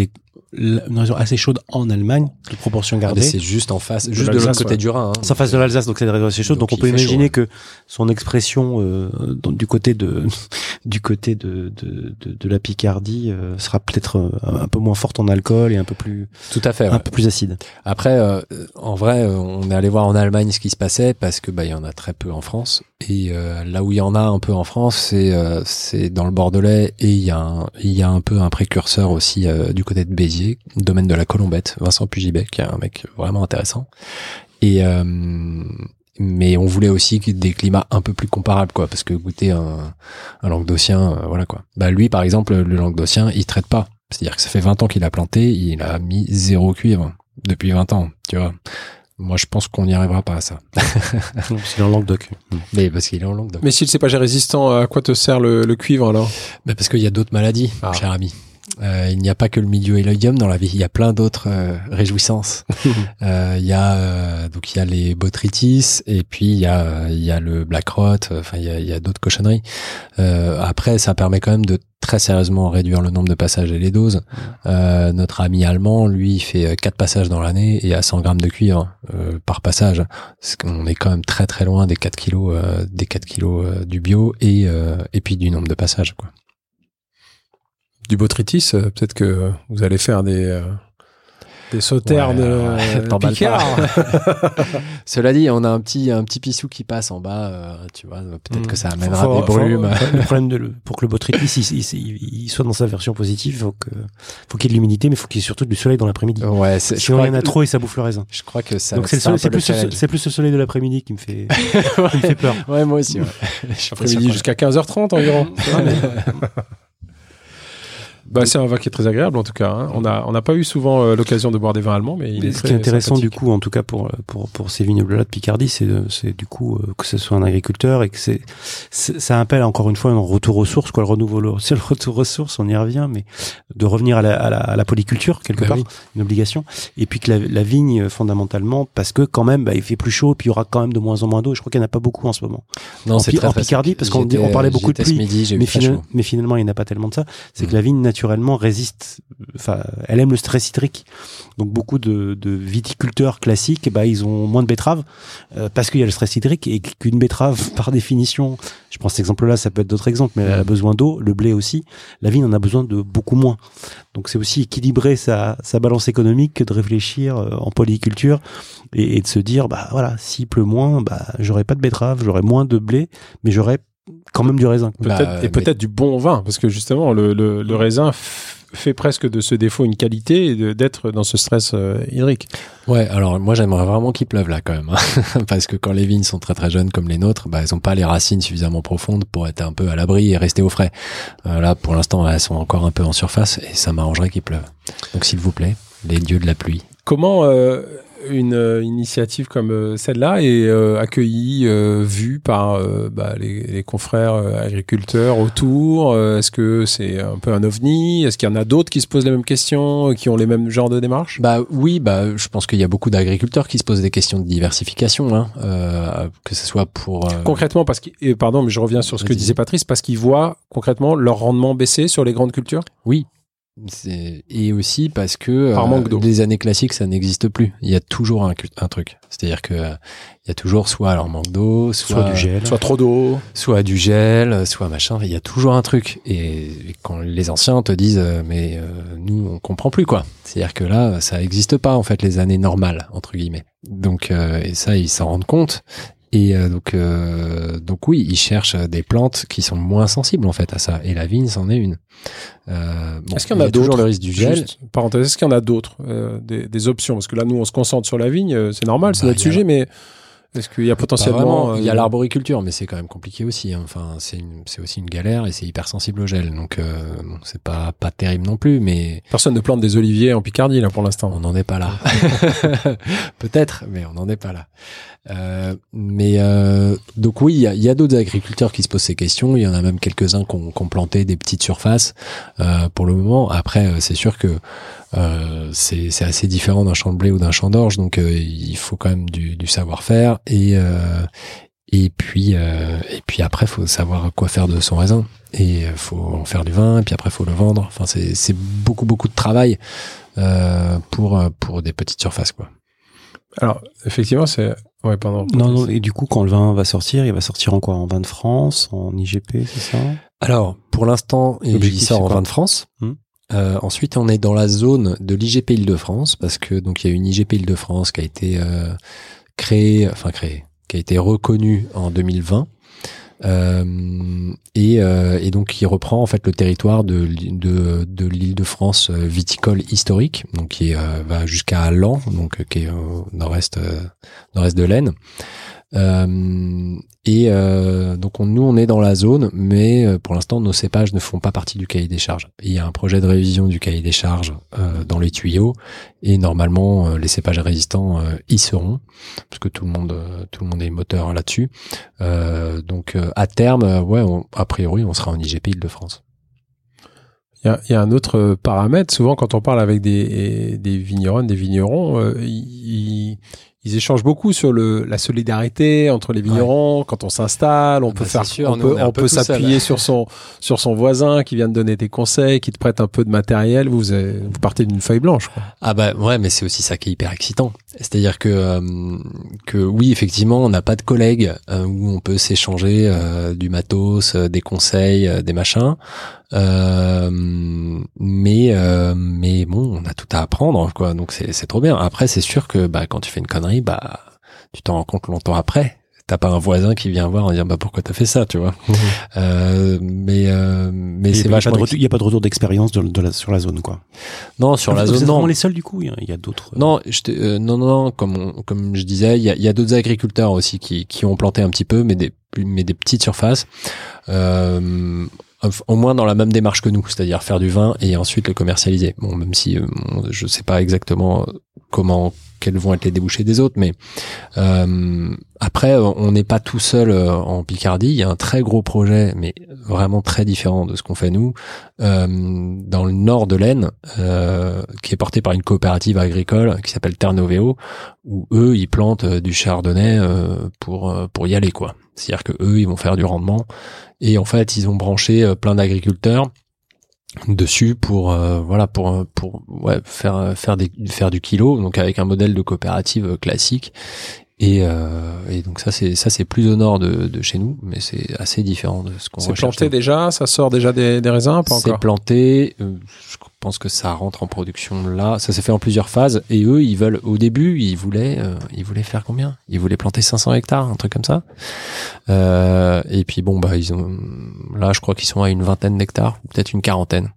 une région assez chaude en Allemagne, de proportion gardée. Ah, c'est juste en face, juste de, de l'autre côté ouais. du Rhin. Hein, c'est en face de l'Alsace, donc c'est une région assez chaude. Donc, donc on peut imaginer chaud, ouais. que son expression euh, dans, du côté de du côté de de de, de la Picardie euh, sera peut-être euh, un peu moins forte en alcool et un peu plus tout à fait, un ouais. peu plus acide. Après, euh, en vrai, on est allé voir en Allemagne ce qui se passait parce que bah il y en a très peu en France et euh, là où il y en a un peu en France, c'est euh, c'est dans le Bordelais et il y a un, il y a un peu un précurseur aussi euh, du côté de Béziers, domaine de la Colombette, Vincent Pugibet, qui est un mec vraiment intéressant. Et euh, mais on voulait aussi des climats un peu plus comparables, quoi, parce que goûter un, un languedocien, euh, voilà quoi. Bah lui, par exemple, le languedocien, il traite pas. C'est-à-dire que ça fait vingt ans qu'il a planté, il a mis zéro cuivre depuis vingt ans, tu vois. Moi, je pense qu'on n'y arrivera pas à ça. Parce qu'il est en Languedoc. Mais parce qu'il est en Languedoc. Mais s'il c'est pas résistant, à quoi te sert le, le cuivre alors? Bah parce qu'il y a d'autres maladies, ah. cher ami. Euh, il n'y a pas que le midioïdium dans la vie, il y a plein d'autres euh, réjouissances. euh, il y a euh, donc il y a les botrytis et puis il y a il y a le black rot. Enfin il y a il y a d'autres cochonneries. Euh, après ça permet quand même de très sérieusement réduire le nombre de passages et les doses. Euh, notre ami allemand, lui, il fait quatre passages dans l'année et à cent grammes de cuivre euh, par passage. On est quand même très très loin des quatre kilos euh, des quatre kilos euh, du bio et euh, et puis du nombre de passages, quoi. Du botrytis, euh, peut-être que vous allez faire des euh, des sauternes ouais, de Picard. Cela dit, on a un petit un petit pissou qui passe en bas, euh, tu vois, peut-être mmh. que ça amènera faut, des brumes. Faut, le problème de le, pour que le botrytis il, il, il soit dans sa version positive, il faut que faut qu'il y ait de l'humidité, mais il faut qu'il y ait surtout du soleil dans l'après-midi. Ouais, sinon il y en a trop et ça bouffe le raisin. Je crois que ça. Donc c'est, le soleil, c'est plus le, c'est plus le soleil de l'après-midi qui me fait ouais. qui me fait peur. Ouais, moi aussi. Ouais. Après-midi jusqu'à quinze heures trente environ. Bah, c'est un vin qui est très agréable en tout cas. Hein. On a on n'a pas eu souvent euh, l'occasion de boire des vins allemands, mais il mais est ce très qui est intéressant sympathique. Du coup, en tout cas pour pour pour ces vignobles-là de Picardie, c'est c'est du coup euh, que ce soit un agriculteur et que c'est, c'est ça appelle encore une fois un retour aux sources, quoi, le renouveau, c'est le retour aux sources, on y revient, mais de revenir à la à la, à la polyculture quelque bah part, oui. une obligation. Et puis que la, la vigne fondamentalement, parce que quand même, bah, il fait plus chaud, puis il y aura quand même de moins en moins d'eau. Je crois qu'il n'y en a pas beaucoup en ce moment. Non, en, c'est Pi- très en Picardie, parce qu'on on parlait beaucoup de pluie, midi, mais, fina- mais finalement il n'y en a pas tellement de ça. C'est mmh. que la vigne naturellement résiste. Enfin, elle aime le stress hydrique. Donc beaucoup de, de viticulteurs classiques, bah ils ont moins de betteraves euh, parce qu'il y a le stress hydrique et qu'une betterave, par définition, je prends cet exemple-là, ça peut être d'autres exemples, mais elle a besoin d'eau, le blé aussi. La vigne en a besoin de beaucoup moins. Donc c'est aussi équilibrer sa, sa balance économique que de réfléchir euh, en polyculture et, et de se dire, bah voilà, s'il pleut moins, bah j'aurai pas de betterave, j'aurai moins de blé, mais j'aurai quand même du raisin. Peut-être, bah, et mais... peut-être du bon vin, parce que justement le, le, le raisin f- fait presque de ce défaut une qualité et de, d'être dans ce stress euh, hydrique. Ouais, alors moi j'aimerais vraiment qu'il pleuve là quand même, hein. Parce que quand les vignes sont très très jeunes comme les nôtres, bah elles ont pas les racines suffisamment profondes pour être un peu à l'abri et rester au frais. Euh, là pour l'instant elles sont encore un peu en surface et ça m'arrangerait qu'il pleuve. Donc s'il vous plaît, les dieux de la pluie. Comment euh, une euh, initiative comme euh, celle-là est euh, accueillie, euh, vue par euh, bah, les, les confrères euh, agriculteurs autour? euh, Est-ce que c'est un peu un ovni? Est-ce qu'il y en a d'autres qui se posent les mêmes questions, qui ont les mêmes genres de démarches? Bah oui, bah je pense qu'il y a beaucoup d'agriculteurs qui se posent des questions de diversification, hein, euh, que ce soit pour euh... concrètement parce que et pardon, mais je reviens sur ce que disait Patrice, parce qu'ils voient concrètement leur rendement baisser sur les grandes cultures. Oui. C'est... Et aussi parce que Par manque d'eau. les années classiques ça n'existe plus. Il y a toujours un, un truc, c'est-à-dire que euh, il y a toujours soit alors manque d'eau, soit, soit du gel, soit trop d'eau, soit du gel, soit machin. Il y a toujours un truc. Et, et quand les anciens te disent euh, mais euh, nous on comprend plus quoi. C'est-à-dire que là ça existe pas en fait les années normales entre guillemets. Donc euh, et ça ils s'en rendent compte. Et euh, donc, euh, donc oui, ils cherchent des plantes qui sont moins sensibles en fait à ça. Et la vigne, c'en est une. Euh, bon, est-ce qu'il y en a, a d'autres? Toujours le risque du gel. Juste, parenthèse, est-ce qu'il y en a d'autres euh, des, des options? Parce que là, nous, on se concentre sur la vigne, c'est normal, c'est bah, notre sujet, a... mais est-ce qu'il y a potentiellement... Euh... Il y a l'arboriculture, mais c'est quand même compliqué aussi. Hein. Enfin, c'est, une, c'est aussi une galère et c'est hyper sensible au gel. Donc, euh, bon, c'est pas, pas terrible non plus, mais... Personne ne plante des oliviers en Picardie, là, pour l'instant. On n'en est pas là. Peut-être, mais on n'en est pas là. Euh, mais euh, donc oui, il y a, y a d'autres agriculteurs qui se posent ces questions. Il y en a même quelques-uns qui ont, qui ont planté des petites surfaces euh, pour le moment. Après, c'est sûr que euh, c'est, c'est assez différent d'un champ de blé ou d'un champ d'orge, donc euh, il faut quand même du, du savoir-faire et euh, et puis euh, et puis après, faut savoir quoi faire de son raisin et faut en faire du vin. Et puis après, faut le vendre. Enfin, c'est c'est beaucoup beaucoup de travail. euh, pour pour des petites surfaces, quoi. Alors, effectivement, c'est... Ouais, pardon. Non, non, et du coup, quand le vin va sortir, il va sortir en quoi? En vin de France, en I G P, c'est ça? Alors, pour l'instant, il sort en vin de France. Hum. Euh, ensuite, on est dans la zone de l'I G P Île-de-France, parce que donc il y a une I G P Île-de-France qui a été euh, créée, enfin créée, qui a été reconnue en deux mille vingt. Euh, et, euh, et donc qui reprend en fait le territoire de, de, de l'Île-de-France viticole historique, donc qui euh, va jusqu'à Laon, donc qui est au nord-est, euh, nord-est de l'Aisne. Euh, et euh, donc on, nous on est dans la zone, mais euh, pour l'instant nos cépages ne font pas partie du cahier des charges. Et il y a un projet de révision du cahier des charges euh, dans les tuyaux, et normalement euh, les cépages résistants euh, y seront, parce que tout le monde euh, tout le monde est moteur là-dessus. Euh, donc euh, à terme, euh, ouais, on, a priori on sera en I G P Île-de-France. Il y a, il y a un autre paramètre. Souvent, quand on parle avec des, des vignerons, des vignerons, euh, ils, ils échangent beaucoup sur le, la solidarité entre les vignerons. Ouais. Quand on s'installe, on ah peut bah faire, sûr, on nous, peut, on, on peut s'appuyer sur son, sur son voisin qui vient de donner des conseils, qui te prête un peu de matériel. Vous, avez, vous partez d'une feuille blanche, quoi. Ah bah ouais, mais c'est aussi ça qui est hyper excitant. C'est-à-dire que, euh, que oui, effectivement, on n'a pas de collègues euh, où on peut s'échanger euh, du matos, euh, des conseils, euh, des machins. Euh, mais euh, mais bon, on a tout à apprendre, quoi. Donc c'est c'est trop bien. Après, c'est sûr que bah quand tu fais une connerie, bah tu t'en rends compte longtemps après. T'as pas un voisin qui vient voir en disant bah pourquoi t'as fait ça, tu vois. Mmh. Euh, mais euh, mais c'est vachement. Il y a pas de retour d'expérience de, de la, sur la zone, quoi. Non, sur ah, la vous zone. Vous êtes non. vraiment les seuls du coup. Il y a d'autres. Non, je te, euh, non, non, non. Comme on, comme je disais, il y a, il y a d'autres agriculteurs aussi qui qui ont planté un petit peu, mais des mais des petites surfaces. Euh, au moins dans la même démarche que nous, c'est-à-dire faire du vin et ensuite le commercialiser. Bon, même si euh, je sais pas exactement comment, quels vont être les débouchés des autres, mais euh, après, on n'est pas tout seul en Picardie. Il y a un très gros projet, mais vraiment très différent de ce qu'on fait nous, euh, dans le nord de l'Aisne, euh, qui est porté par une coopérative agricole qui s'appelle Terre Novéo, où eux, ils plantent du chardonnay euh, pour pour y aller, quoi. C'est-à-dire que eux, ils vont faire du rendement. Et en fait, ils ont branché euh, plein d'agriculteurs dessus pour euh, voilà pour pour ouais faire faire des faire du kilo, donc avec un modèle de coopérative classique. Et euh, et donc ça c'est ça c'est plus au nord de de chez nous, mais c'est assez différent de ce qu'on recherche. C'est planté nous. Déjà, ça sort déjà des des raisins, pas encore. C'est planté. Euh, je pense que ça rentre en production là. Ça s'est fait en plusieurs phases. Et eux, ils veulent au début, ils voulaient euh, ils voulaient faire combien? Ils voulaient planter cinq cents hectares, un truc comme ça. Euh, et puis bon bah ils ont là, je crois qu'ils sont à une vingtaine d'hectares, ou peut-être une quarantaine.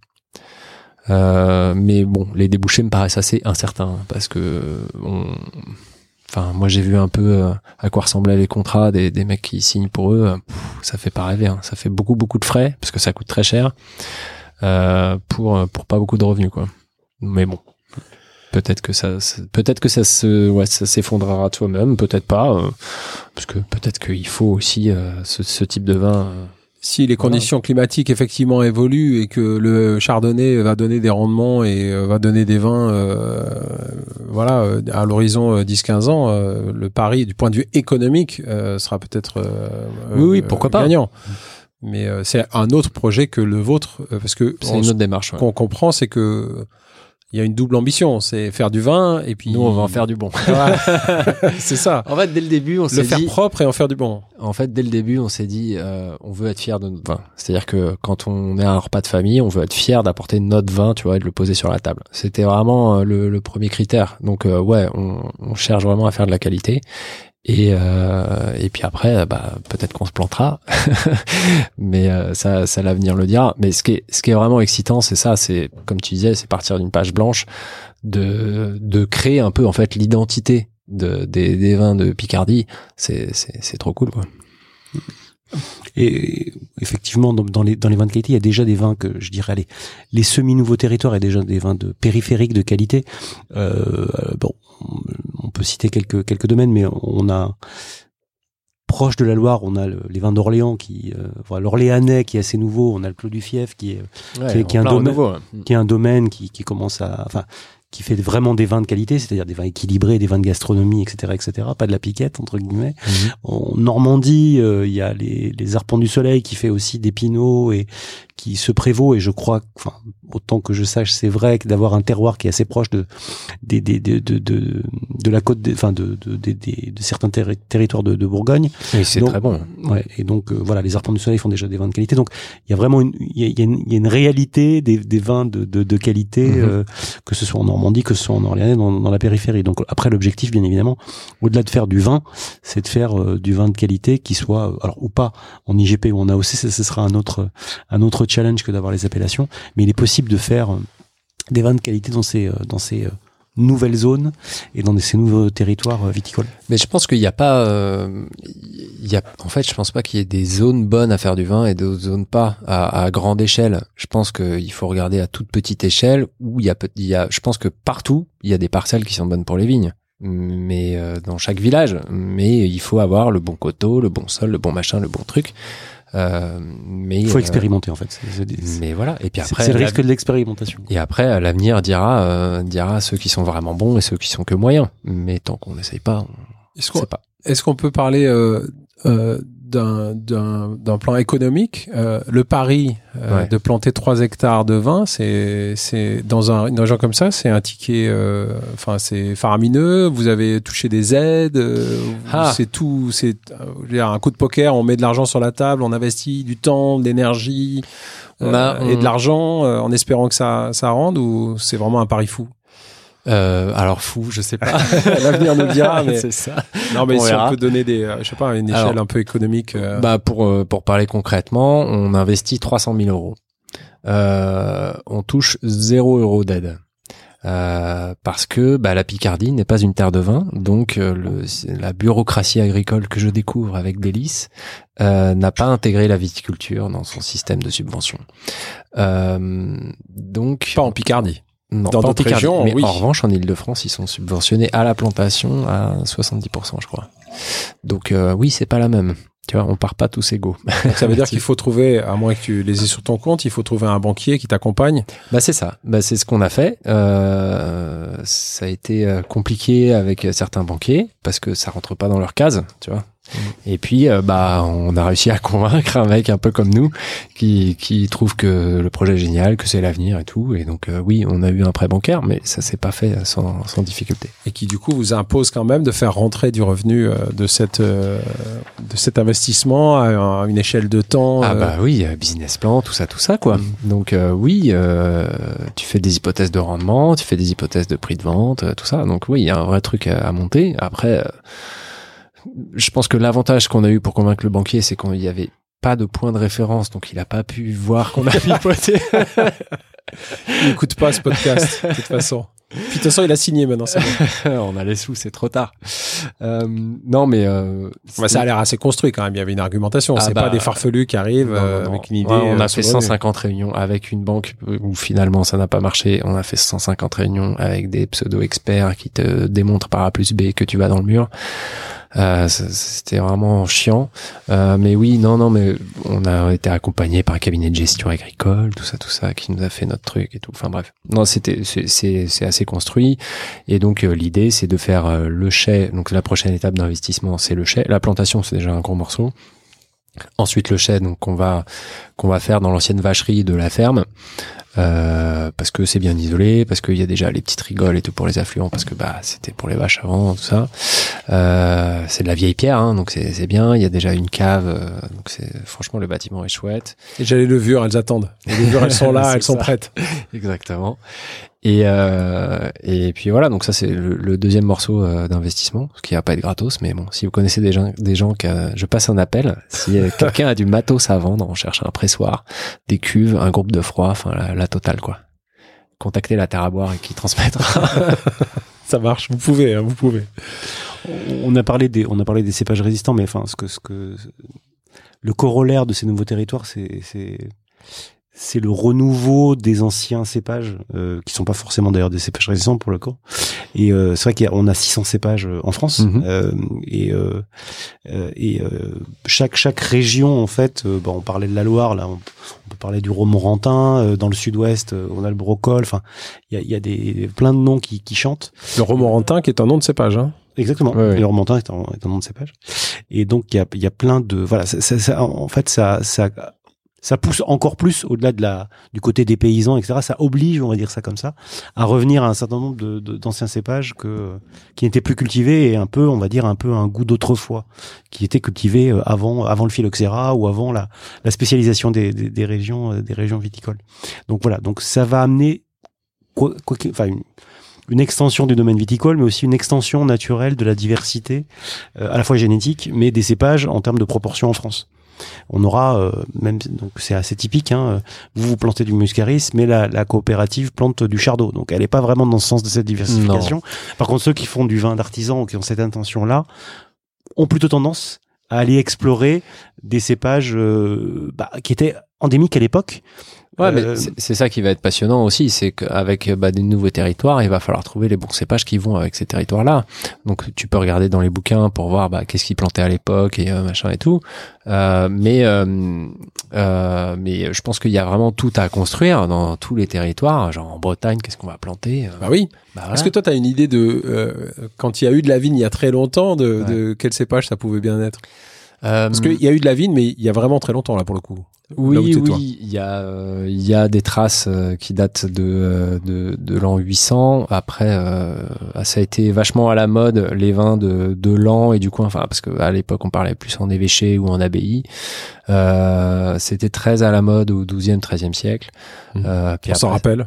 Euh, mais bon, les débouchés me paraissent assez incertains parce que on Enfin, moi j'ai vu un peu euh, à quoi ressemblaient les contrats des, des mecs qui signent pour eux. Pff, ça fait pas rêver, hein. Ça fait beaucoup beaucoup de frais parce que ça coûte très cher euh, pour pour pas beaucoup de revenus, quoi. Mais bon, peut-être que ça, peut-être que ça se, ouais, ça s'effondrera de soi-même, peut-être pas, euh, parce que peut-être qu'il faut aussi euh, ce, ce type de vin. Euh, Si les conditions voilà. climatiques effectivement évoluent et que le chardonnay va donner des rendements et va donner des vins, euh, voilà, à l'horizon dix quinze ans, euh, le pari du point de vue économique euh, sera peut-être euh, oui, oui, pourquoi euh, pas. gagnant. Mais euh, c'est un autre projet que le vôtre, parce que c'est une autre démarche. Ce ouais. qu'on comprend, c'est que il y a une double ambition, c'est faire du vin et puis nous on va en faire du bon. Voilà. C'est ça. En fait, dès le début, on s'est le dit faire propre et en faire du bon. En fait, dès le début, on s'est dit, euh, on veut être fier de notre vin. C'est-à-dire que quand on est à un repas de famille, on veut être fier d'apporter notre vin, tu vois, et de le poser sur la table. C'était vraiment euh, le, le premier critère. Donc euh, ouais, on, on cherche vraiment à faire de la qualité. Et euh, et puis après, bah peut-être qu'on se plantera, mais euh, ça, ça l'avenir le dira. Mais ce qui est, ce qui est vraiment excitant, c'est ça, c'est comme tu disais, c'est partir d'une page blanche, de de créer un peu en fait l'identité de des, des vins de Picardie. C'est c'est c'est trop cool, quoi. Et effectivement, dans, dans les dans les vins de qualité, il y a déjà des vins que je dirais les les semi-nouveaux territoires et déjà des vins de périphériques de qualité. Euh, bon, on peut citer quelques quelques domaines, mais on a proche de la Loire, on a le, les vins d'Orléans qui, euh, voilà, l'Orléanais qui est assez nouveau. On a le Clos du Fief qui est ouais, qui est, qui est un domaine nouveau, hein. qui est un domaine qui qui commence à enfin qui fait vraiment des vins de qualité, c'est-à-dire des vins équilibrés, des vins de gastronomie, et cetera, et cetera. Pas de la piquette, entre guillemets. Mm-hmm. En Normandie, euh, il y a les, les Arpents du Soleil qui fait aussi des pinots et qui se prévaut, et je crois, enfin, autant que je sache, c'est vrai que d'avoir un terroir qui est assez proche de des des de de de, de la côte, enfin de de, de de de certains terri- territoires de, de Bourgogne. Oui, c'est donc, très bon. Ouais, et donc euh, voilà, les Arpents du Soleil font déjà des vins de qualité. Donc il y a vraiment une il y a, il y a, une, il y a une réalité des des vins de de, de qualité, mm-hmm. euh, que ce soit en Normandie, que ce soit en Orléanais, dans, dans la périphérie. Donc après, l'objectif, bien évidemment, au-delà de faire du vin, c'est de faire euh, du vin de qualité qui soit, euh, alors ou pas en I G P ou en A O C, ce, ce sera un autre un autre challenge que d'avoir les appellations, mais il est possible de faire euh, des vins de qualité dans ces euh, dans ces euh, nouvelles zones et dans ces nouveaux territoires viticoles. Mais je pense qu'il n'y a pas, euh, il y a, en fait, je pense pas qu'il y ait des zones bonnes à faire du vin et d'autres zones pas à, à grande échelle. Je pense qu'il faut regarder à toute petite échelle où il y a, il y a, je pense que partout il y a des parcelles qui sont bonnes pour les vignes, mais euh, dans chaque village. Mais il faut avoir le bon coteau, le bon sol, le bon machin, le bon truc. Euh, mais il faut euh, expérimenter en fait. C'est, c'est, mais voilà. Et puis après, c'est, c'est le risque de l'expérimentation. Et après, l'avenir dira, euh, dira ceux qui sont vraiment bons et ceux qui sont que moyens. Mais tant qu'on n'essaye pas, on est-ce qu'on, sait pas. Est-ce qu'on peut parler euh, euh, d'un, d'un, d'un plan économique? euh, Le pari euh, ouais. de planter trois hectares de vin, c'est, c'est dans un, dans un genre comme ça, c'est un ticket. Enfin, euh, c'est faramineux. Vous avez touché des aides. Euh, ah. C'est tout. C'est je veux dire, un coup de poker. On met de l'argent sur la table. On investit du temps, de l'énergie euh, bah, on... et de l'argent euh, en espérant que ça, ça rende. Ou c'est vraiment un pari fou? Euh, alors fou, je sais pas. L'avenir nous le dira, mais c'est ça. Non, mais on si verra. on peut donner des, euh, je sais pas, une échelle alors, un peu économique. Euh... Bah pour euh, pour parler concrètement, on investit trois cent mille euros. Euh, on touche zéro euro d'aide. Euh, parce que bah, la Picardie n'est pas une terre de vin, donc euh, le, la bureaucratie agricole que je découvre avec délice euh, n'a pas intégré la viticulture dans son système de subvention. Euh, donc pas en Picardie. Non, dans pas d'autres en Picardie, régions, mais oui. En revanche, en Île-de-France, ils sont subventionnés à la plantation à soixante-dix pour cent, je crois. Donc euh, oui, c'est pas la même. Tu vois, on part pas tous égaux. Donc ça veut dire qu'il faut trouver, à moins que tu les aies sur ton compte, il faut trouver un banquier qui t'accompagne. Bah c'est ça. Bah c'est ce qu'on a fait. Euh, ça a été compliqué avec certains banquiers parce que ça rentre pas dans leur case, tu vois. Et puis, euh, bah, on a réussi à convaincre un mec un peu comme nous qui qui trouve que le projet est génial, que c'est l'avenir et tout. Et donc, euh, oui, on a eu un prêt bancaire, mais ça s'est pas fait sans sans difficulté. Et qui du coup vous impose quand même de faire rentrer du revenu euh, de cette euh, de cet investissement à une échelle de temps. Ah euh... bah oui, business plan, tout ça, tout ça quoi. Mmh. Donc euh, oui, euh, tu fais des hypothèses de rendement, tu fais des hypothèses de prix de vente, tout ça. Donc oui, il y a un vrai truc à, à monter. Après. Euh, Je pense que l'avantage qu'on a eu pour convaincre le banquier, c'est qu'il n'y avait pas de point de référence, donc il n'a pas pu voir qu'on a pipoté. Il n'écoute pas ce podcast, de toute façon. Puis de toute façon, il a signé maintenant. C'est bon. On a les sous, c'est trop tard. Euh, non, mais euh, bah, ça a l'air assez construit quand même. Il y avait une argumentation. Ah c'est bah, pas des farfelus qui arrivent non, non, non. avec une idée. Ouais, on a euh, fait cent cinquante réunions avec une banque où finalement ça n'a pas marché. On a fait cent cinquante réunions avec des pseudo-experts qui te démontrent par A plus B que tu vas dans le mur. Euh, c'était vraiment chiant, euh, mais oui, non, non, mais on a été accompagné par un cabinet de gestion agricole, tout ça, tout ça, qui nous a fait notre truc et tout. Enfin bref, non, c'était, c'est, c'est, c'est assez construit. Et donc euh, l'idée, c'est de faire euh, le chai. Donc la prochaine étape d'investissement, c'est le chai. La plantation, c'est déjà un gros morceau. Ensuite le chai, donc qu'on va qu'on va faire dans l'ancienne vacherie de la ferme. Euh, parce que c'est bien isolé, parce qu'il y a déjà les petites rigoles et tout pour les affluents, parce que bah c'était pour les vaches avant, tout ça. Euh, c'est de la vieille pierre, hein, donc c'est, c'est bien. Il y a déjà une cave, euh, donc c'est franchement le bâtiment est chouette. Déjà les levures, elles attendent. Les levures, elles sont là, elles sont ça. prêtes. Exactement. Et euh, et puis voilà, donc ça c'est le, le deuxième morceau euh, d'investissement, ce qui va pas être gratos, mais bon, si vous connaissez des gens, des gens qui, a, je passe un appel. Si euh, quelqu'un a du matos à vendre, on cherche un pressoir, des cuves, un groupe de froid, enfin la, la totale quoi. Contactez la Terre à boire et qui transmettra. Ça marche, vous pouvez, hein, vous pouvez. On a parlé des, on a parlé des cépages résistants, mais enfin, ce que, ce que, le corollaire de ces nouveaux territoires, c'est, c'est, c'est le renouveau des anciens cépages, euh, qui sont pas forcément d'ailleurs des cépages résistants pour le coup. Et euh, c'est vrai qu'on a six cents cépages en France, mm-hmm. euh, et euh, et euh, chaque chaque région en fait, euh, bon, on parlait de la Loire, là, on, on peut parler du Romorantin, euh, dans le Sud-Ouest, euh, on a le Brocol, enfin, il y a il y a des plein de noms qui qui chantent. Le Romorantin qui est un nom de cépage, hein. Exactement. Ouais, ouais. Le Romorantin est un, est un nom de cépage. Et donc il y a il y a plein de voilà, ça, ça, ça, en fait ça ça ça pousse encore plus au-delà de la du côté des paysans, et cetera. Ça oblige, on va dire ça comme ça, à revenir à un certain nombre de, de, d'anciens cépages que qui n'étaient plus cultivés et un peu, on va dire, un peu un goût d'autrefois, qui étaient cultivés avant avant le phylloxéra ou avant la la spécialisation des des, des régions des régions viticoles. Donc voilà, donc ça va amener quoi, quoi enfin une, une extension du domaine viticole, mais aussi une extension naturelle de la diversité, euh, à la fois génétique, mais des cépages en termes de proportion en France. On aura euh, même donc c'est assez typique. Hein, vous vous plantez du muscaris, mais la, la coopérative plante du chardot. Donc elle est pas vraiment dans le sens de cette diversification. Non. Par contre, ceux qui font du vin d'artisan ou qui ont cette intention-là ont plutôt tendance à aller explorer des cépages euh, bah, qui étaient endémiques à l'époque. Ouais, mais euh, c'est, c'est ça qui va être passionnant aussi, c'est qu'avec bah, des nouveaux territoires, il va falloir trouver les bons cépages qui vont avec ces territoires-là. Donc tu peux regarder dans les bouquins pour voir bah, qu'est-ce qu'ils plantaient à l'époque et euh, machin et tout. Euh, mais euh, euh, mais je pense qu'il y a vraiment tout à construire dans tous les territoires. Genre en Bretagne, qu'est-ce qu'on va planter? Bah oui. Bah voilà. Est-ce que toi, tu as une idée de euh, quand il y a eu de la vigne il y a très longtemps, de, ouais. de quel cépage ça pouvait bien être? Euh, Parce qu'il y a eu de la vigne, mais il y a vraiment très longtemps là pour le coup. Oui, oui, il y a euh, il y a des traces euh, qui datent de euh, de, de l'an huit cents. Après, euh, ça a été vachement à la mode les vins de de l'an et du coin. Enfin, parce que à l'époque on parlait plus en évêché ou en abbaye. Euh, c'était très à la mode au douzième, treizième siècle. Mmh. Euh, puis on après... s'en rappelle.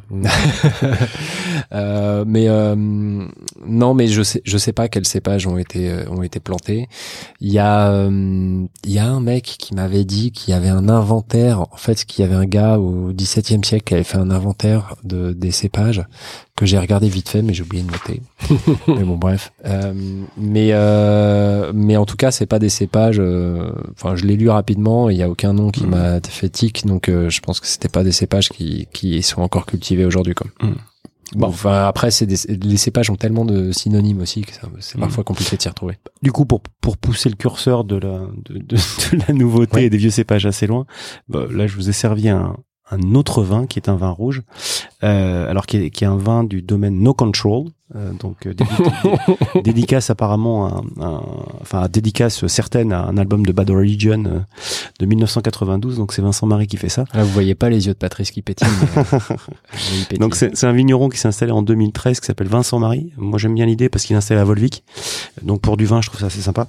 euh, mais euh, non, mais je sais, je sais pas quels cépages ont été ont été plantés. Il y a euh, il y a un mec qui m'avait dit qu'il y avait un inventaire. En fait, qu'il y avait un gars au dix-septième siècle qui avait fait un inventaire de des cépages que j'ai regardé vite fait, mais j'ai oublié de noter. Mais bon, bref. Euh, mais euh, mais en tout cas, c'est pas des cépages. Enfin, euh, je l'ai lu rapidement. Il y a aucun nom qui mmh. m'a fait tic, donc euh, je pense que c'était pas des cépages qui qui sont encore cultivés aujourd'hui, comme. Mmh. Bon, enfin après, c'est des, les cépages ont tellement de synonymes aussi que ça, c'est parfois mmh. compliqué de s'y retrouver. Du coup, pour pour pousser le curseur de la de, de, de la nouveauté ouais. et des vieux cépages assez loin, bah, là, je vous ai servi un un autre vin qui est un vin rouge, euh, alors qui est, qui est un vin du domaine No Control, euh, donc euh, dédic- dédicace apparemment, à, à, enfin à dédicace certaine à un album de Bad Religion euh, de dix-neuf cent quatre-vingt-douze, donc c'est Vincent Marie qui fait ça. Là, vous voyez pas les yeux de Patrice qui pétillent. Mais, euh, pétille. Donc c'est, c'est un vigneron qui s'est installé en deux mille treize qui s'appelle Vincent Marie. Moi j'aime bien l'idée parce qu'il est installé à Volvic, donc pour du vin je trouve ça assez sympa.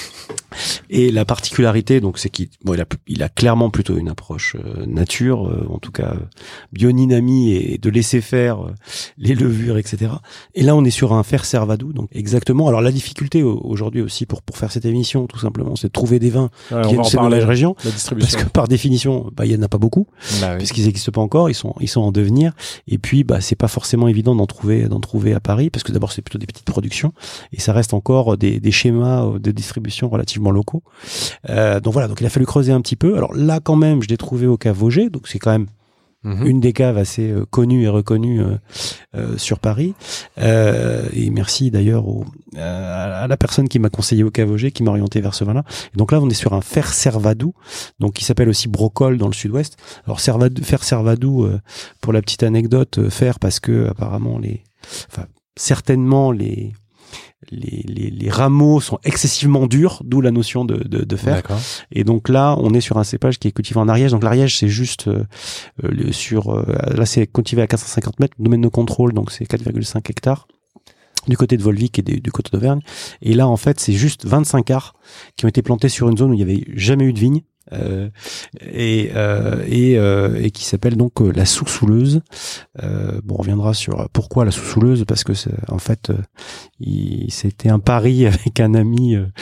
Et la particularité, donc, c'est qu'il bon, il a, il a clairement plutôt une approche euh, nature, euh, en tout cas euh, biodynamie et de laisser faire euh, les levures, et cetera. Et là, on est sur un fer Servadou, donc exactement. Alors la difficulté aujourd'hui aussi pour pour faire cette émission, tout simplement, c'est de trouver des vins ouais, qui viennent de ces nouvelles régions, la distribution. Parce que par définition, bah il y en a pas beaucoup, bah, oui. puisqu'ils n'existent pas encore, ils sont ils sont en devenir. Et puis, bah c'est pas forcément évident d'en trouver d'en trouver à Paris, parce que d'abord c'est plutôt des petites productions et ça reste encore des des schémas de distribution relativement locaux. Euh, donc voilà, donc il a fallu creuser un petit peu. Alors là, quand même, je l'ai trouvé au cave Vosger, donc c'est quand même mmh. une des caves assez euh, connues et reconnues euh, euh, sur Paris. Euh, et merci d'ailleurs au, euh, à la personne qui m'a conseillé au cave Vosger, qui m'a orienté vers ce vin-là. Et donc là, on est sur un fer Servadou, donc qui s'appelle aussi Brocol dans le sud-ouest. Alors Servadou, fer Servadou, euh, pour la petite anecdote, euh, fer parce que apparemment les, enfin certainement les Les, les, les rameaux sont excessivement durs, d'où la notion de, de, de fer. D'accord. Et donc là, on est sur un cépage qui est cultivé en Ariège. Donc l'Ariège, c'est juste euh, le, sur euh, là, c'est cultivé à quatre cent cinquante mètres, domaine de contrôle, donc c'est quatre virgule cinq hectares du côté de Volvic et des, du côté d'Auvergne. Et là, en fait, c'est juste vingt-cinq arts qui ont été plantés sur une zone où il n'y avait jamais eu de vigne. Euh, et euh, et, euh, et qui s'appelle donc euh, la Sous-Souleuse. Euh, bon, on reviendra sur pourquoi la Sous-Souleuse, parce que c'est, en fait, euh, il, c'était un pari avec un ami euh,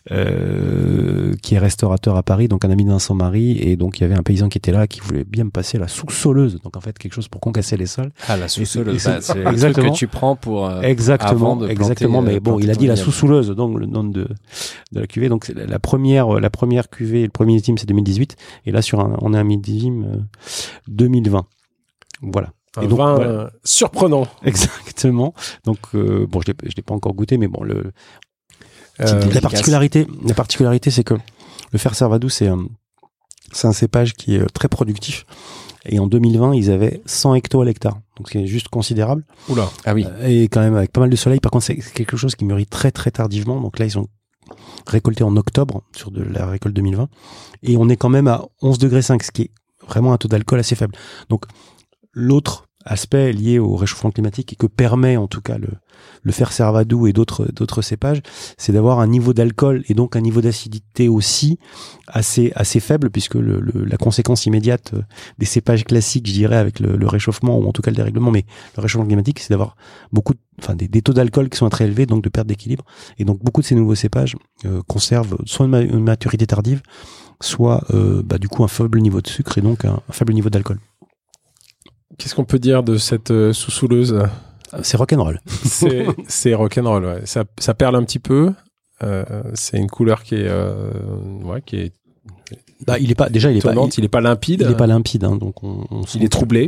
euh, qui est restaurateur à Paris, donc un ami de Vincent Marie, et donc il y avait un paysan qui était là qui voulait bien me passer la Sous-Soleuse, donc en fait quelque chose pour concasser les sols. Ah, la Sous-Soleuse, bah, c'est le truc que tu prends pour euh, exactement, avant de exactement. Planter, mais bon, il a dit la Sous-Souleuse, donc le nom de de la cuvée. Donc la première la première cuvée, le premier millésime, c'est deux mille dix-huit, et là sur un, on a un millésime euh, deux mille vingt. Voilà. Un et donc, vin voilà. euh, surprenant. Exactement. Donc euh, bon, je l'ai, je l'ai pas encore goûté, mais bon, le euh, la particularité, la particularité, c'est que le fer Servadou, c'est un, c'est un cépage qui est très productif. Et en deux mille vingt, ils avaient cent hectos à l'hectare. Donc c'est juste considérable. Oula. Ah oui. Et quand même avec pas mal de soleil. Par contre, c'est quelque chose qui mûrit très très tardivement. Donc là, ils ont récolté en octobre sur de la récolte deux mille vingt. Et on est quand même à onze degrés cinq, ce qui est vraiment un taux d'alcool assez faible. Donc l'autre aspect lié au réchauffement climatique et que permet en tout cas le, le fer Cervadou et d'autres d'autres cépages, c'est d'avoir un niveau d'alcool et donc un niveau d'acidité aussi assez assez faible, puisque le, le, la conséquence immédiate des cépages classiques, je dirais, avec le, le réchauffement ou en tout cas le dérèglement, mais le réchauffement climatique, c'est d'avoir beaucoup, de, enfin des, des taux d'alcool qui sont très élevés, donc de perte d'équilibre, et donc beaucoup de ces nouveaux cépages euh, conservent soit une, ma- une maturité tardive, soit euh, bah, du coup un faible niveau de sucre et donc un, un faible niveau d'alcool. Qu'est-ce qu'on peut dire de cette euh, sous-souleuse? C'est rock'n'roll. C'est, c'est rock'n'roll, ouais. Ça, ça perle un petit peu. Euh, c'est une couleur qui est, euh, ouais, qui est. Bah, il est pas déjà, il est pas, il, il est pas limpide. Il est pas limpide, hein, donc on. on il est troublé.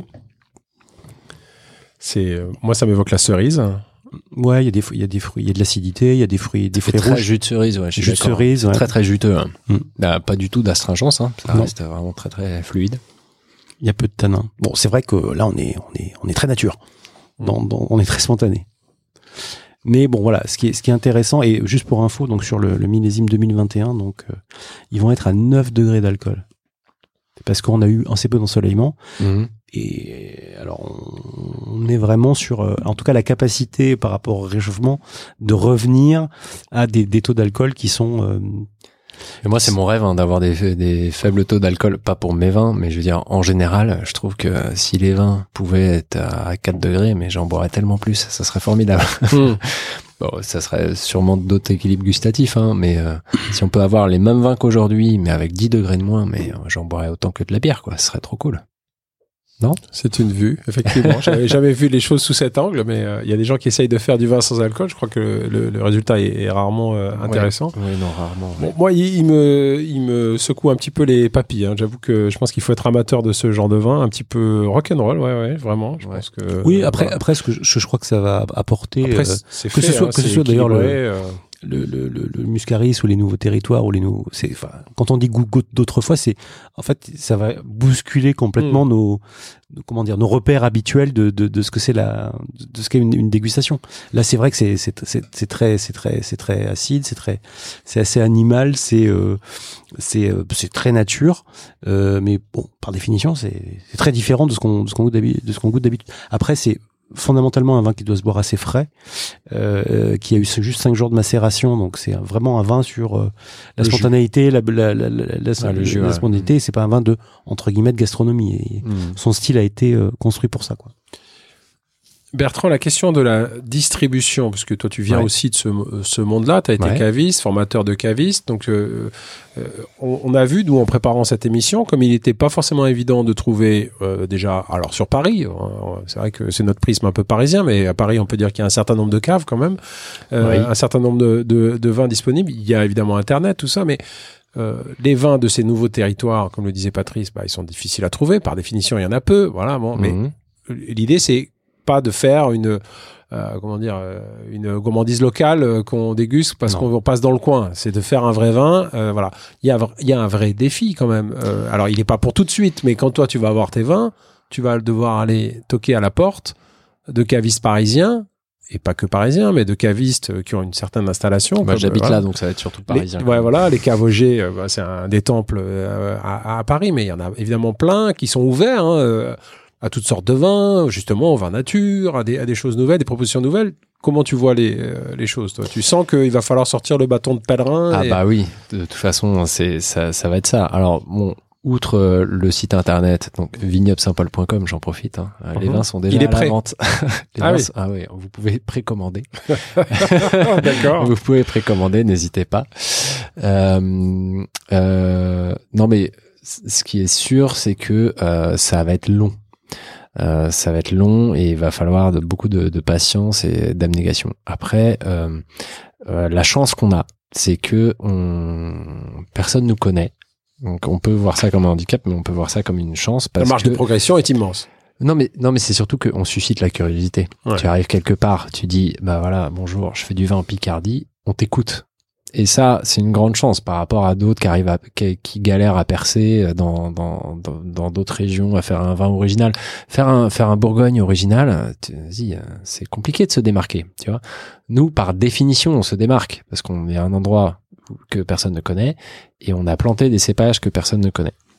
C'est, euh, moi, ça m'évoque la cerise. Ouais, il y a des, il y a des fruits, il y a de l'acidité, il y a des fruits, des fruits très rouges. Jus de cerise, ouais. Jus de cerise, ouais. Très très juteux. Hein. Mm. Bah, pas du tout d'astringence, hein. Ça Non. reste vraiment très très fluide. Il y a peu de tanin. Bon, c'est vrai que là, on est, on est, on est très nature. Dans, dans, on est très spontané. Mais bon, voilà, ce qui est, ce qui est intéressant, et juste pour info, donc sur le, le millésime deux mille vingt et un, donc, euh, ils vont être à neuf degrés d'alcool. C'est parce qu'on a eu assez peu d'ensoleillement. Mmh. Et alors, on, on est vraiment sur, euh, en tout cas, la capacité par rapport au réchauffement de revenir à des, des taux d'alcool qui sont, euh, Et moi, c'est mon rêve, hein, d'avoir des, des faibles taux d'alcool, pas pour mes vins, mais je veux dire, en général, je trouve que si les vins pouvaient être à quatre degrés, mais j'en boirais tellement plus, ça serait formidable. Mmh. Bon, ça serait sûrement d'autres équilibres gustatifs, hein, mais euh, si on peut avoir les mêmes vins qu'aujourd'hui, mais avec dix degrés de moins, mais euh, j'en boirais autant que de la bière, quoi. Ce serait trop cool. Non ? C'est une vue, effectivement. J'avais jamais vu les choses sous cet angle, mais il euh, y a des gens qui essayent de faire du vin sans alcool. Je crois que le, le, le résultat est, est rarement euh, intéressant. Oui, ouais, non, rarement. Bon, Ouais. moi, il, il me, il me secoue un petit peu les papilles. Hein. J'avoue que je pense qu'il faut être amateur de ce genre de vin, un petit peu rock'n'roll, ouais, ouais, vraiment. Je Ouais. pense que. oui, après, voilà. après, ce que je, je crois que ça va apporter, Après, euh, c'est que fait, ce soit- hein, que ce c'est soit d'ailleurs le- équilibré, euh, le, le, le, le muscaris ou les nouveaux territoires ou les nouveaux, c'est, enfin, quand on dit goût goût d'autrefois, c'est, en fait, ça va bousculer complètement Mm. nos, nos- comment dire, nos repères habituels de, de, de ce que c'est la, de ce qu'est une, une dégustation. Là, c'est vrai que c'est, c'est, c'est, c'est très, c'est très, c'est très acide, c'est très, c'est assez animal, c'est, euh, c'est, euh, c'est très nature, euh, mais bon, par définition, c'est, c'est très différent de ce qu'on, de ce qu'on goûte d'habitude, de ce qu'on goûte d'habitude. Après, c'est fondamentalement un vin qui doit se boire assez frais, euh, qui a eu juste cinq jours de macération, donc c'est vraiment un vin sur euh, la Le spontanéité, la, la, la, la, la, Ah, le jus, la ouais. spontanéité. C'est pas un vin de entre guillemets de gastronomie. Et Mmh. son style a été euh, construit pour ça, quoi. Bertrand, la question de la distribution, parce que toi tu viens Ouais. aussi de ce, ce monde-là, tu as été Ouais. caviste, formateur de caviste, donc euh, euh, on, on a vu, nous en préparant cette émission, comme il n'était pas forcément évident de trouver euh, déjà, alors sur Paris, euh, c'est vrai que c'est notre prisme un peu parisien, mais à Paris on peut dire qu'il y a un certain nombre de caves quand même, euh, Oui. un certain nombre de, de, de vins disponibles, il y a évidemment Internet, tout ça, mais euh, les vins de ces nouveaux territoires, comme le disait Patrice, bah, ils sont difficiles à trouver, par définition il y en a peu, voilà, bon, mais Mmh. l'idée c'est pas de faire une euh, comment dire euh, une gourmandise locale euh, qu'on déguste parce Non. qu'on passe dans le coin, c'est de faire un vrai vin, euh, voilà, il y a il y a un vrai défi quand même. Euh, alors il est pas pour tout de suite, mais quand toi tu vas avoir tes vins, tu vas devoir aller toquer à la porte de cavistes parisiens, et pas que parisiens, mais de cavistes qui ont une certaine installation. Bah, comme, j'habite voilà. là, donc ça va être surtout Les- parisien. ouais, voilà, les caves Auger, euh, bah, c'est un des temples euh, à, à Paris, mais il y en a évidemment plein qui sont ouverts hein, euh, à toutes sortes de vins, justement au vin nature, à des, à des choses nouvelles, des propositions nouvelles. Comment tu vois les, euh, les choses, toi ? Tu sens qu'il va falloir sortir le bâton de pèlerin Ah et- bah oui, de toute façon, c'est ça, ça va être ça. Alors bon, outre euh, le site internet, donc vignoble saint paul point com, j'en profite. Hein, euh, les Mhm. vins sont déjà Il est à la prêt. vente. Les Ah vins oui. sont- ah oui, vous pouvez précommander. D'accord. Vous pouvez précommander, n'hésitez pas. Euh, euh, non mais c- ce qui est sûr, c'est que euh, ça va être long. Euh, ça va être long et il va falloir de, beaucoup de, de patience et d'abnégation. Après, euh, euh, la chance qu'on a, c'est que on, personne nous connaît. Donc on peut voir ça comme un handicap, mais on peut voir ça comme une chance. La Parce marge que... de progression est immense. Non mais non mais c'est surtout qu'on suscite la curiosité. Ouais. Tu arrives quelque part, tu dis bah voilà bonjour, je fais du vin en Picardie, on t'écoute. Et ça c'est une grande chance par rapport à d'autres qui arrivent à qui, qui galèrent à percer dans dans dans dans d'autres régions à faire un vin original. Faire un faire un Bourgogne original, tu dis euh, c'est compliqué de se démarquer, tu vois. Nous par définition on se démarque parce qu'on est à un endroit que personne ne connaît et on a planté des cépages que personne ne connaît.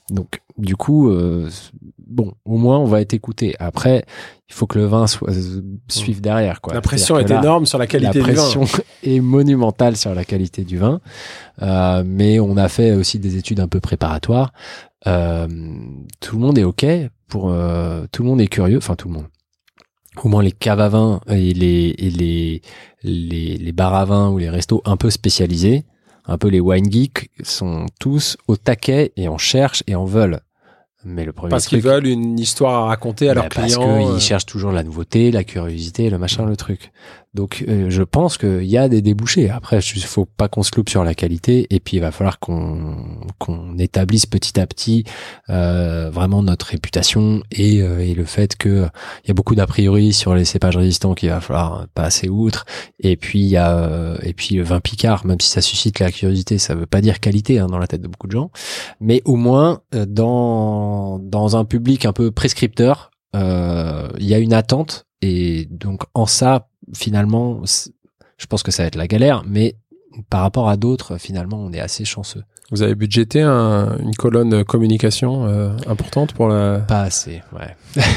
Donc, du coup, euh, bon, au moins, on va être écouté. Après, il faut que le vin soit, euh, suive derrière, quoi. La pression est là, énorme sur la qualité du vin. La pression est monumentale sur la qualité du vin. Euh, mais on a fait aussi des études un peu préparatoires. Euh, tout le monde est OK pour, euh, tout le monde est curieux. Enfin, tout le monde. Au moins les caves à vin et les, et les, les, les bars à vin ou les restos un peu spécialisés, un peu les wine geeks, sont tous au taquet et en cherchent et en veulent. Mais le premier parce truc, qu'ils veulent une histoire à raconter à bah leurs parce clients. Parce qu'ils euh... cherchent toujours la nouveauté, la curiosité, le machin, le truc. Donc, euh, je pense qu'il y a des débouchés. Après, il faut pas qu'on se loupe sur la qualité. Et puis, il va falloir qu'on qu'on établisse petit à petit euh, vraiment notre réputation et, euh, et le fait que il y a beaucoup d'a priori sur les cépages résistants qu'il va falloir passer outre. Et puis, il y a euh, et puis le vin Picard, même si ça suscite la curiosité, ça veut pas dire qualité hein, dans la tête de beaucoup de gens. Mais au moins, euh, dans dans un public un peu prescripteur, euh, il y a une attente. Et donc, en ça, finalement, je pense que ça va être la galère, mais par rapport à d'autres, finalement, on est assez chanceux. Vous avez budgété un, une colonne communication euh, importante pour la... Pas assez, ouais.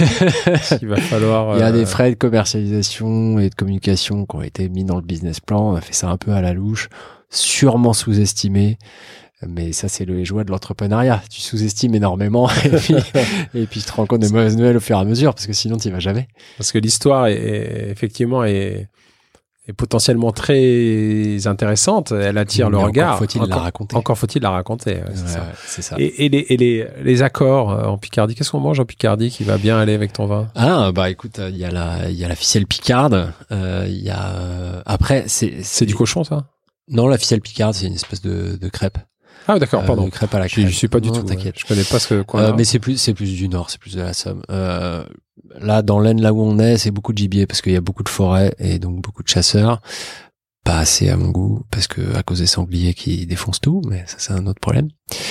Il va falloir... Euh... Il y a des frais de commercialisation et de communication qui ont été mis dans le business plan. On a fait ça un peu à la louche, sûrement sous-estimé. Mais ça, c'est les joies de l'entrepreneuriat. Tu sous-estimes énormément et puis, et puis tu te rends compte des mauvaises nouvelles au fur et à mesure parce que sinon, tu n'y vas jamais. Parce que l'histoire est, est effectivement est, est potentiellement très intéressante. Elle attire Mais le encore regard. Faut-il encore, la raconter. Encore faut-il la raconter. Ouais, c'est, ouais, ça. Ouais, c'est ça. Et, et, les, et les, les accords en Picardie. Qu'est-ce qu'on mange en Picardie qui va bien aller avec ton vin? Ah, bah écoute, il y a la, il y a la ficelle picarde. Euh, il y a, euh, après, c'est, c'est, c'est du cochon, ça? Non, la ficelle picarde, c'est une espèce de, de crêpe. Ah d'accord, pardon. Euh, crêpe à la crêpe. Je, je suis pas du non, tout. T'inquiète. Je connais pas ce que quoi. Euh, mais c'est plus, c'est plus du nord, c'est plus de la Somme. Euh, là, dans l'Aisne, là où on est, c'est beaucoup de gibier parce qu'il y a beaucoup de forêts et donc beaucoup de chasseurs. Pas assez à mon goût parce que à cause des sangliers qui défoncent tout, mais ça c'est un autre problème.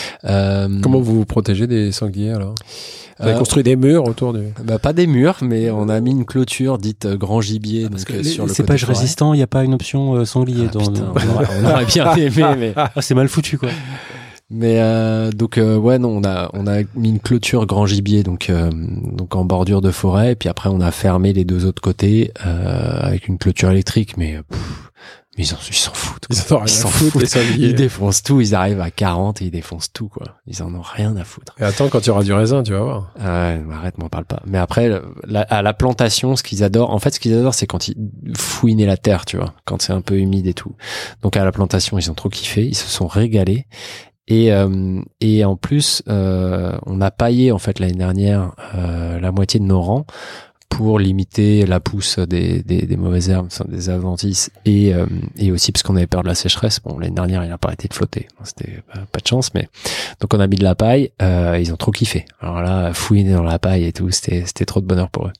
Euh, Comment vous vous protégez des sangliers alors? Vous avez euh, construit des murs autour du... Bah pas des murs, mais on a mis une clôture dite euh, grand gibier. Ah, parce donc, que euh, les, sur le cépages côté résistants, il n'y a pas une option euh, sanglier ah, dans. Putain, dans... on, aurait, on aurait bien aimé, mais ah, c'est mal foutu quoi. Mais euh, donc euh, ouais non on a on a mis une clôture grand gibier donc euh, donc en bordure de forêt et puis après on a fermé les deux autres côtés euh, avec une clôture électrique mais pff, mais ils, en, ils s'en foutent quoi. Ils en ont rien ils à s'en foutre, foutent les sangliers. Ils défoncent tout, ils arrivent à quarante et ils défoncent tout quoi. Ils en ont rien à foutre. Et attends quand il y aura du raisin tu vas voir. Ah ouais, arrête m'en parle pas. Mais après la, à la plantation ce qu'ils adorent en fait ce qu'ils adorent c'est quand ils fouinent la terre tu vois quand c'est un peu humide et tout. Donc à la plantation ils ont trop kiffé, ils se sont régalés. Et, euh, et en plus, euh, on a paillé en fait l'année dernière euh, la moitié de nos rangs pour limiter la pousse des, des, des mauvaises herbes, des adventices, et, euh, et aussi parce qu'on avait peur de la sécheresse. Bon, l'année dernière, il n'a pas arrêté de flotter, c'était pas, pas de chance, mais donc on a mis de la paille. Euh, ils ont trop kiffé. Alors là, fouiner dans la paille et tout, c'était c'était trop de bonheur pour eux.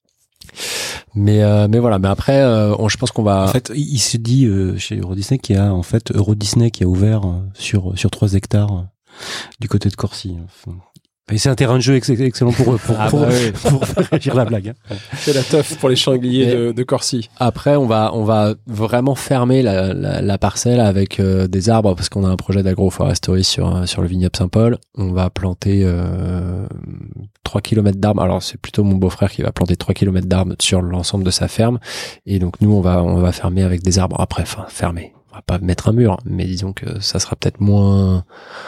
Mais euh, mais voilà, mais après, euh, on, je pense qu'on va. En fait, il se dit euh, chez Euro Disney qu'il y a en fait Euro Disney qui a ouvert euh, sur sur trois hectares euh, du côté de Corcy. Enfin, et c'est un terrain de jeu ex- excellent pour eux, pour Ah pour, bah oui. pour faire réagir la blague. Hein. C'est la teuf pour les sangliers Mais- de, de Corcy. Après, on va on va vraiment fermer la, la, la parcelle avec euh, des arbres parce qu'on a un projet d'agroforesterie sur sur le vignoble Saint-Paul. On va planter euh, trois kilomètres d'arbres. Alors c'est plutôt mon beau-frère qui va planter trois kilomètres d'arbres sur l'ensemble de sa ferme. Et donc nous on va on va fermer avec des arbres. Après, enfin fermer. On va pas mettre un mur, mais disons que ça sera peut-être moins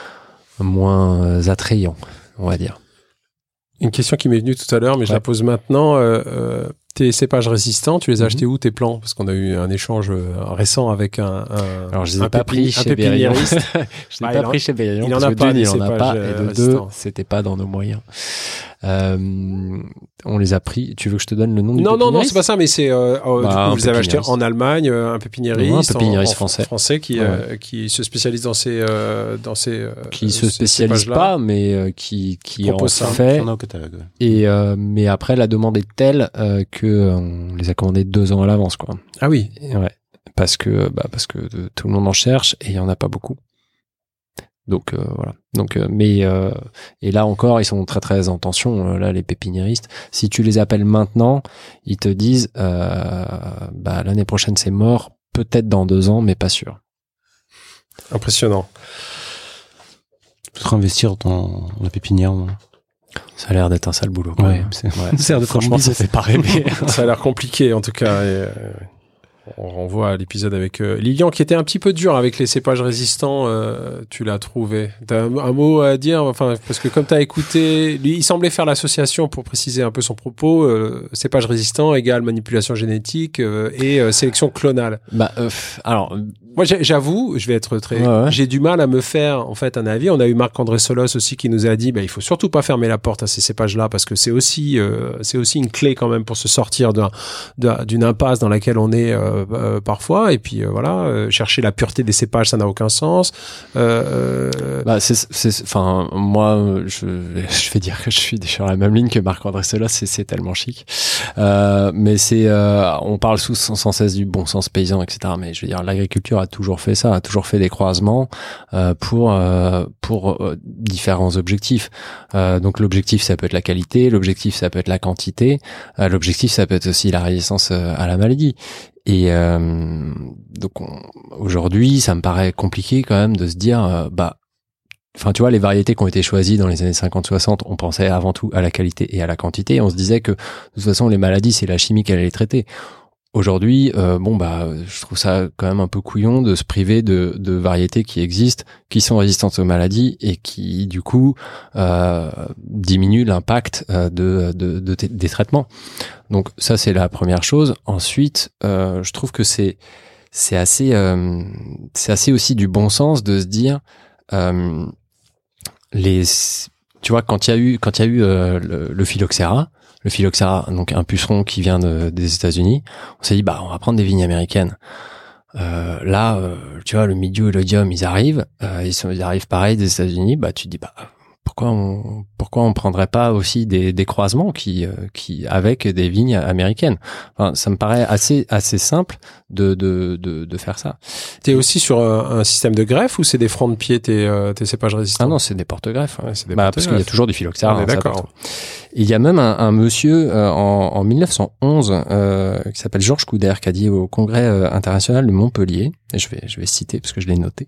moins attrayant, on va dire. Une question qui m'est venue tout à l'heure, mais je Ouais. la pose maintenant. Euh, euh, tes cépages résistants, tu les as Mhm. achetés où tes plants? Parce qu'on a eu un échange euh, récent avec un, un Alors je les un ai pas pépi- pris un chez Berillon. pépiniériste. Je l'ai Bah, pas il en- pris chez Berillon il en parce a que pas, d'une, des il en a cépages, pas, et euh, de deux, résistants. c'était pas dans nos moyens. Euh, on les a pris. Tu veux que je te donne le nom du Non, non, non, pépiniériste c'est pas ça, mais c'est euh, euh, Bah, du coup, un vous les avez acheté pépiniériste. en Allemagne, euh, un pépiniériste, Non, un pépiniériste en- en- français. français qui, Ouais. euh, qui se spécialise dans ces, euh, dans ces, euh, qui se ces spécialise cépages-là. pas, mais euh, qui qui en Propose ça. fait. On a au catalogue. Ouais. Et euh, mais après la demande est telle euh, que euh, on les a commandés deux ans à l'avance, quoi. Ah oui. Et ouais, parce que bah parce que euh, tout le monde en cherche et il y en a pas beaucoup. Donc euh, voilà. Donc euh, mais euh, et là encore ils sont très très en tension euh, là les pépiniéristes. Si tu les appelles maintenant, ils te disent euh, bah l'année prochaine c'est mort, peut-être dans deux ans mais pas sûr. Impressionnant. Peut-être investir dans la pépinière. Ouais. Ça a l'air d'être un sale boulot. Ouais, Ouais, c'est, ouais. c'est Franchement, ça fait pas rêver. Ça a l'air compliqué en tout cas. Et, euh, on renvoie à l'épisode avec euh, Lilian qui était un petit peu dur avec les cépages résistants. Euh, tu l'as trouvé. T'as un, un mot à dire, enfin parce que comme t'as écouté, lui, il semblait faire l'association pour préciser un peu son propos. Euh, cépages résistants égale manipulation génétique euh, et euh, sélection clonale. Bah, euh, alors. Moi, j'avoue, je vais être très, ouais, ouais. j'ai du mal à me faire en fait un avis. On a eu Marc-André Solos aussi qui nous a dit, bah, il faut surtout pas fermer la porte à ces cépages-là parce que c'est aussi, euh, c'est aussi une clé quand même pour se sortir d'un, d'un, d'une impasse dans laquelle on est euh, euh, parfois. Et puis euh, voilà, euh, chercher la pureté des cépages, ça n'a aucun sens. Euh, euh... Bah, c'est, c'est, enfin, moi, je, je vais dire que je suis sur la même ligne que Marc-André Solos. C'est, c'est tellement chic. Euh, mais c'est, euh, on parle sous, sans cesse du bon sens paysan, et cetera. Mais je veux dire, l'agriculture a toujours fait ça, a toujours fait des croisements euh, pour euh, pour euh, différents objectifs. Euh, donc l'objectif ça peut être la qualité, l'objectif ça peut être la quantité, euh, l'objectif ça peut être aussi la résistance euh, à la maladie. Et euh, donc on, aujourd'hui, ça me paraît compliqué quand même de se dire euh, bah enfin tu vois les variétés qui ont été choisies dans les années cinquante soixante, on pensait avant tout à la qualité et à la quantité, et on se disait que de toute façon les maladies c'est la chimie qui allait les traiter. Aujourd'hui, euh, bon bah, je trouve ça quand même un peu couillon de se priver de, de variétés qui existent, qui sont résistantes aux maladies et qui du coup euh, diminuent l'impact euh, de, de, de t- des traitements. Donc ça c'est la première chose. Ensuite, euh, je trouve que c'est c'est assez euh, c'est assez aussi du bon sens de se dire euh, les tu vois quand il y a eu quand il y a eu euh, le, le phylloxéra. Le phylloxéra, donc un puceron qui vient de, des États-Unis, on s'est dit bah on va prendre des vignes américaines. Euh, là, euh, tu vois, le Mildiou et l'Oïdium, ils arrivent, euh, ils, sont, ils arrivent pareil des États-Unis. Bah tu te dis bah pourquoi on pourquoi on prendrait pas aussi des, des croisements qui euh, qui avec des vignes américaines. Enfin, ça me paraît assez assez simple de de de, de faire ça. T'es aussi sur un, un système de greffe ou c'est des francs de pied tes euh, tes cépages résistants? Ah non, c'est des porte-greffes. Ouais, c'est des bah, porte-greffes. Parce qu'il y a toujours du phylloxéra. On est hein, d'accord. Et il y a même un, un monsieur euh, en, en mille neuf cent onze euh, qui s'appelle Georges Couder qui a dit au Congrès euh, international de Montpellier, et je vais je vais citer parce que je l'ai noté,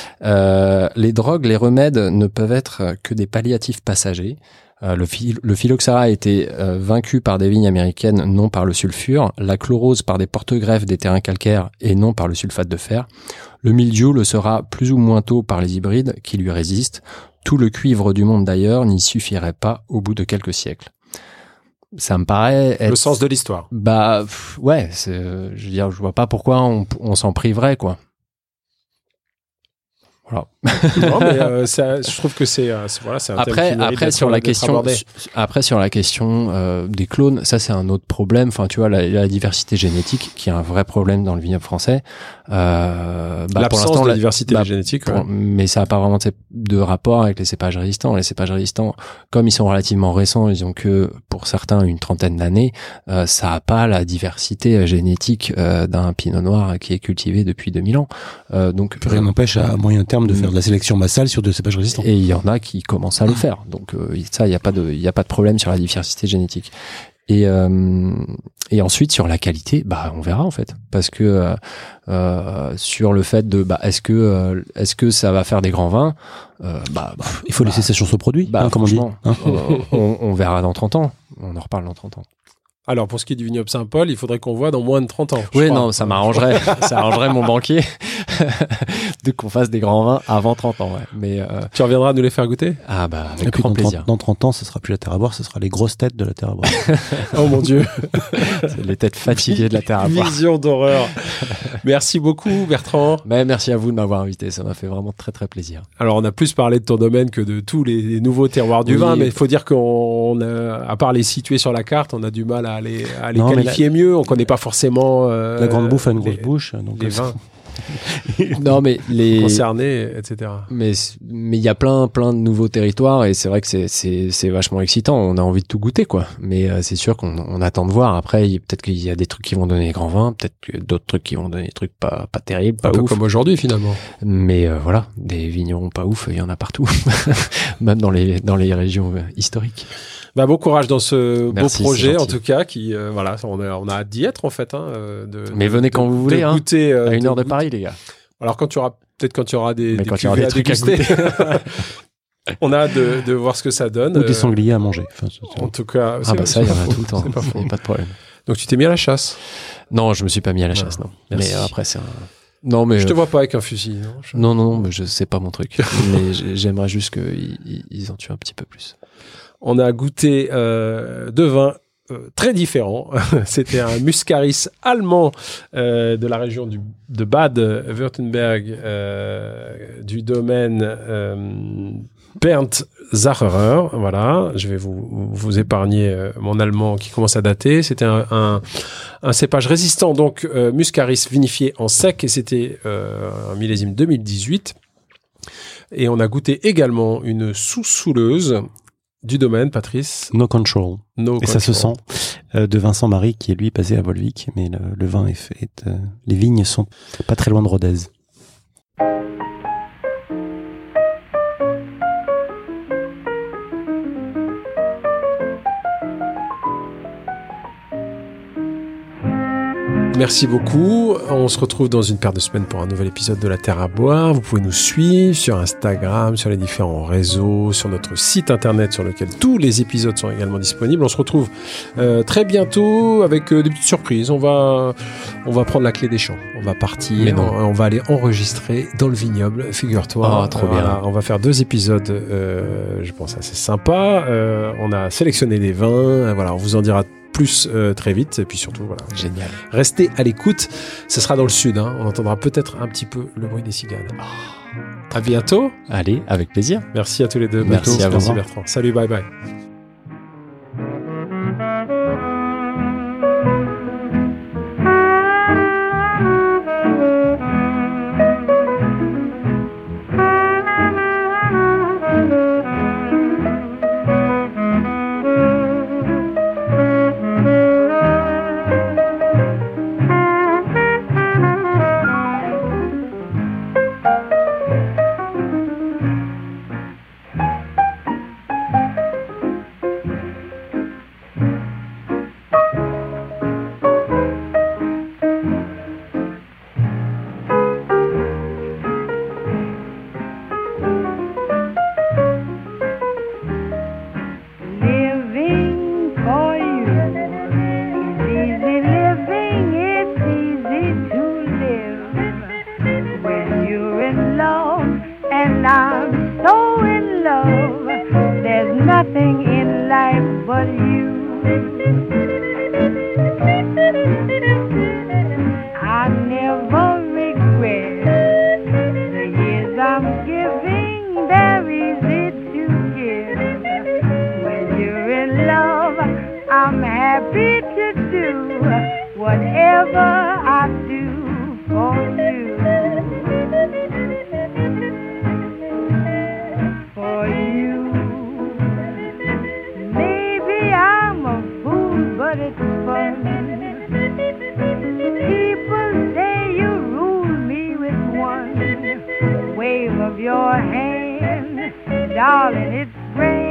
euh, les drogues, les remèdes ne peuvent être que des palliatifs passagers. Euh, le, phil- le phylloxéra a été euh, vaincu par des vignes américaines, non par le sulfure, la chlorose par des porte-greffes des terrains calcaires et non par le sulfate de fer. Le mildiou le sera plus ou moins tôt par les hybrides qui lui résistent. Tout le cuivre du monde d'ailleurs n'y suffirait pas au bout de quelques siècles. Ça me paraît être... Le sens de l'histoire. Bah pff, ouais, c'est, euh, je veux dire, je vois pas pourquoi on, on s'en priverait quoi. Voilà. Non, mais euh, ça, je trouve que c'est, euh, c'est voilà, c'est un après, thème qui mérite après d'être- sur la d'être question, abordé. su- après sur la question euh, des clones, ça c'est un autre problème. Enfin, tu vois, la, la diversité génétique, qui est un vrai problème dans le vignoble français. Euh, bah, pour L'absence l'instant, de la- diversité bah, génétique. pour- ouais. mais ça n'a pas vraiment de, de rapport avec les cépages résistants. Les cépages résistants, comme ils sont relativement récents, ils ont que pour certains une trentaine d'années. Euh, ça n'a pas la diversité génétique euh, d'un pinot noir qui est cultivé depuis deux mille ans. Euh, donc Rien n'empêche à moyen terme de faire de la sélection massale sur deux cépages résistants. et il y en a qui commencent à le faire. Donc euh, ça, il y a pas de, il y a pas de problème sur la diversité génétique. Et euh, et ensuite sur la qualité, bah on verra en fait, parce que euh, euh, sur le fait de, bah est-ce que euh, est-ce que ça va faire des grands vins, euh, bah, bah Il faut bah, laisser sa chance au produit, bah, hein, comme on dit. franchement, Hein. euh, on, on verra dans trente ans. On en reparle dans trente ans. Alors, pour ce qui est du vignoble Saint-Paul, il faudrait qu'on voit dans moins de trente ans. je Oui, crois. non, ça m'arrangerait, ça arrangerait mon banquier de qu'on fasse des grands vins avant trente ans. Ouais. Mais euh, Tu reviendras nous les faire goûter? ah bah Et avec puis grand dans plaisir. trente, dans trente ans, ce sera plus la terre à boire, ce sera les grosses têtes de la terre à boire. Oh mon Dieu. C'est les têtes fatiguées de la terre à boire. Vision d'horreur. Merci beaucoup, Bertrand. Mais merci à vous de m'avoir invité, ça m'a fait vraiment très très plaisir. Alors, on a plus parlé de ton domaine que de tous les, les nouveaux terroirs du Oui. vin, mais il faut dire qu'on a, à part les situer sur la carte, on a du mal à les, à les Non, mais qualifier mieux. On connaît pas forcément euh, la grande bouffe a une grosse les, bouche. Donc les vins Non mais les concernés, et cetera. mais mais il y a plein plein de nouveaux territoires et c'est vrai que c'est c'est c'est vachement excitant, on a envie de tout goûter quoi. Mais euh, c'est sûr qu'on on attend de voir. Après il y a- peut-être qu'il y a des trucs qui vont donner des grands vins, peut-être que d'autres trucs qui vont donner des trucs pas pas terribles, pas Un peu ouf. comme aujourd'hui, finalement. Mais euh, voilà, des vignerons pas ouf, il y en a partout. Même dans les dans les régions euh, historiques. Bah, bon courage dans ce Merci, beau c'est projet, en gentil. tout cas, qui, euh, voilà, on a, on a hâte d'y être, en fait, hein, euh, de, Mais venez de- quand vous voulez, de hein, goûter, euh, À une heure de goûter. Paris les gars. Alors, quand tu auras, peut-être quand tu auras des, Mais des quand il y aura cuvées des à trucs à déguster. On a hâte de, de voir ce que ça donne. Ou des sangliers à manger. Enfin, c'est- En tout cas, Ah bah ça, il y en a faux. tout le temps. C'est pas faux. Il y a pas de problème. Donc tu t'es mis à la chasse. Non, je me suis pas mis à la Ah, chasse, non. merci. Mais euh, après, c'est un... Non, mais... Je te euh, vois pas avec un fusil. Non, Je- Non, non, non, mais je sais pas mon truc. Mais j'ai- j'aimerais juste qu'ils ils- ils en tuent un petit peu plus. On a goûté euh, deux vins euh, très différents. C'était un Muscaris allemand euh, de la région du, de Bade-Württemberg, euh, du domaine euh, Bernd Zacherer. Voilà, je vais vous, vous épargner euh, mon allemand qui commence à dater. C'était un, un, un cépage résistant, donc euh, Muscaris vinifié en sec, et c'était euh, un millésime deux mille dix-huit. Et on a goûté également une sous-souleuse du domaine, Patrice. No Control. No Et ça se Control. sent, euh, de Vincent Marie, qui est lui basé à Volvic, mais le, le vin est fait. euh, les vignes sont pas très loin de Rodez. Merci beaucoup. On se retrouve dans une paire de semaines pour un nouvel épisode de La Terre à boire. Vous pouvez nous suivre sur Instagram, sur les différents réseaux, sur notre site internet sur lequel tous les épisodes sont également disponibles. On se retrouve euh, très bientôt avec euh, des petites surprises. On va, on va prendre la clé des champs. On va Mais partir. non. On, on va aller enregistrer dans le vignoble. Figure-toi. Oh, trop bien. Voilà, on va faire deux épisodes, euh, je pense assez sympas. Euh, on a sélectionné des vins. Euh, Voilà, on vous en dira plus euh, très vite. Et puis surtout, voilà. Génial. Restez à l'écoute, ce sera dans le sud, hein. On entendra peut-être un petit peu le bruit des cigales. À bientôt, Allez, avec plaisir. merci à tous les deux. Merci Bientôt. à vous. Merci Bertrand. Salut, bye bye. Living for you is easy living, it's easy to live when you're in love, and I'm so in love. There's nothing in life but you. I never regret the years I'm giving, they're easy to give. When you're in love, I'm happy to do whatever I do for you. For you. Maybe I'm a fool, but it's fun. People say you rule me with one wave of your hand. Darling, it's grand.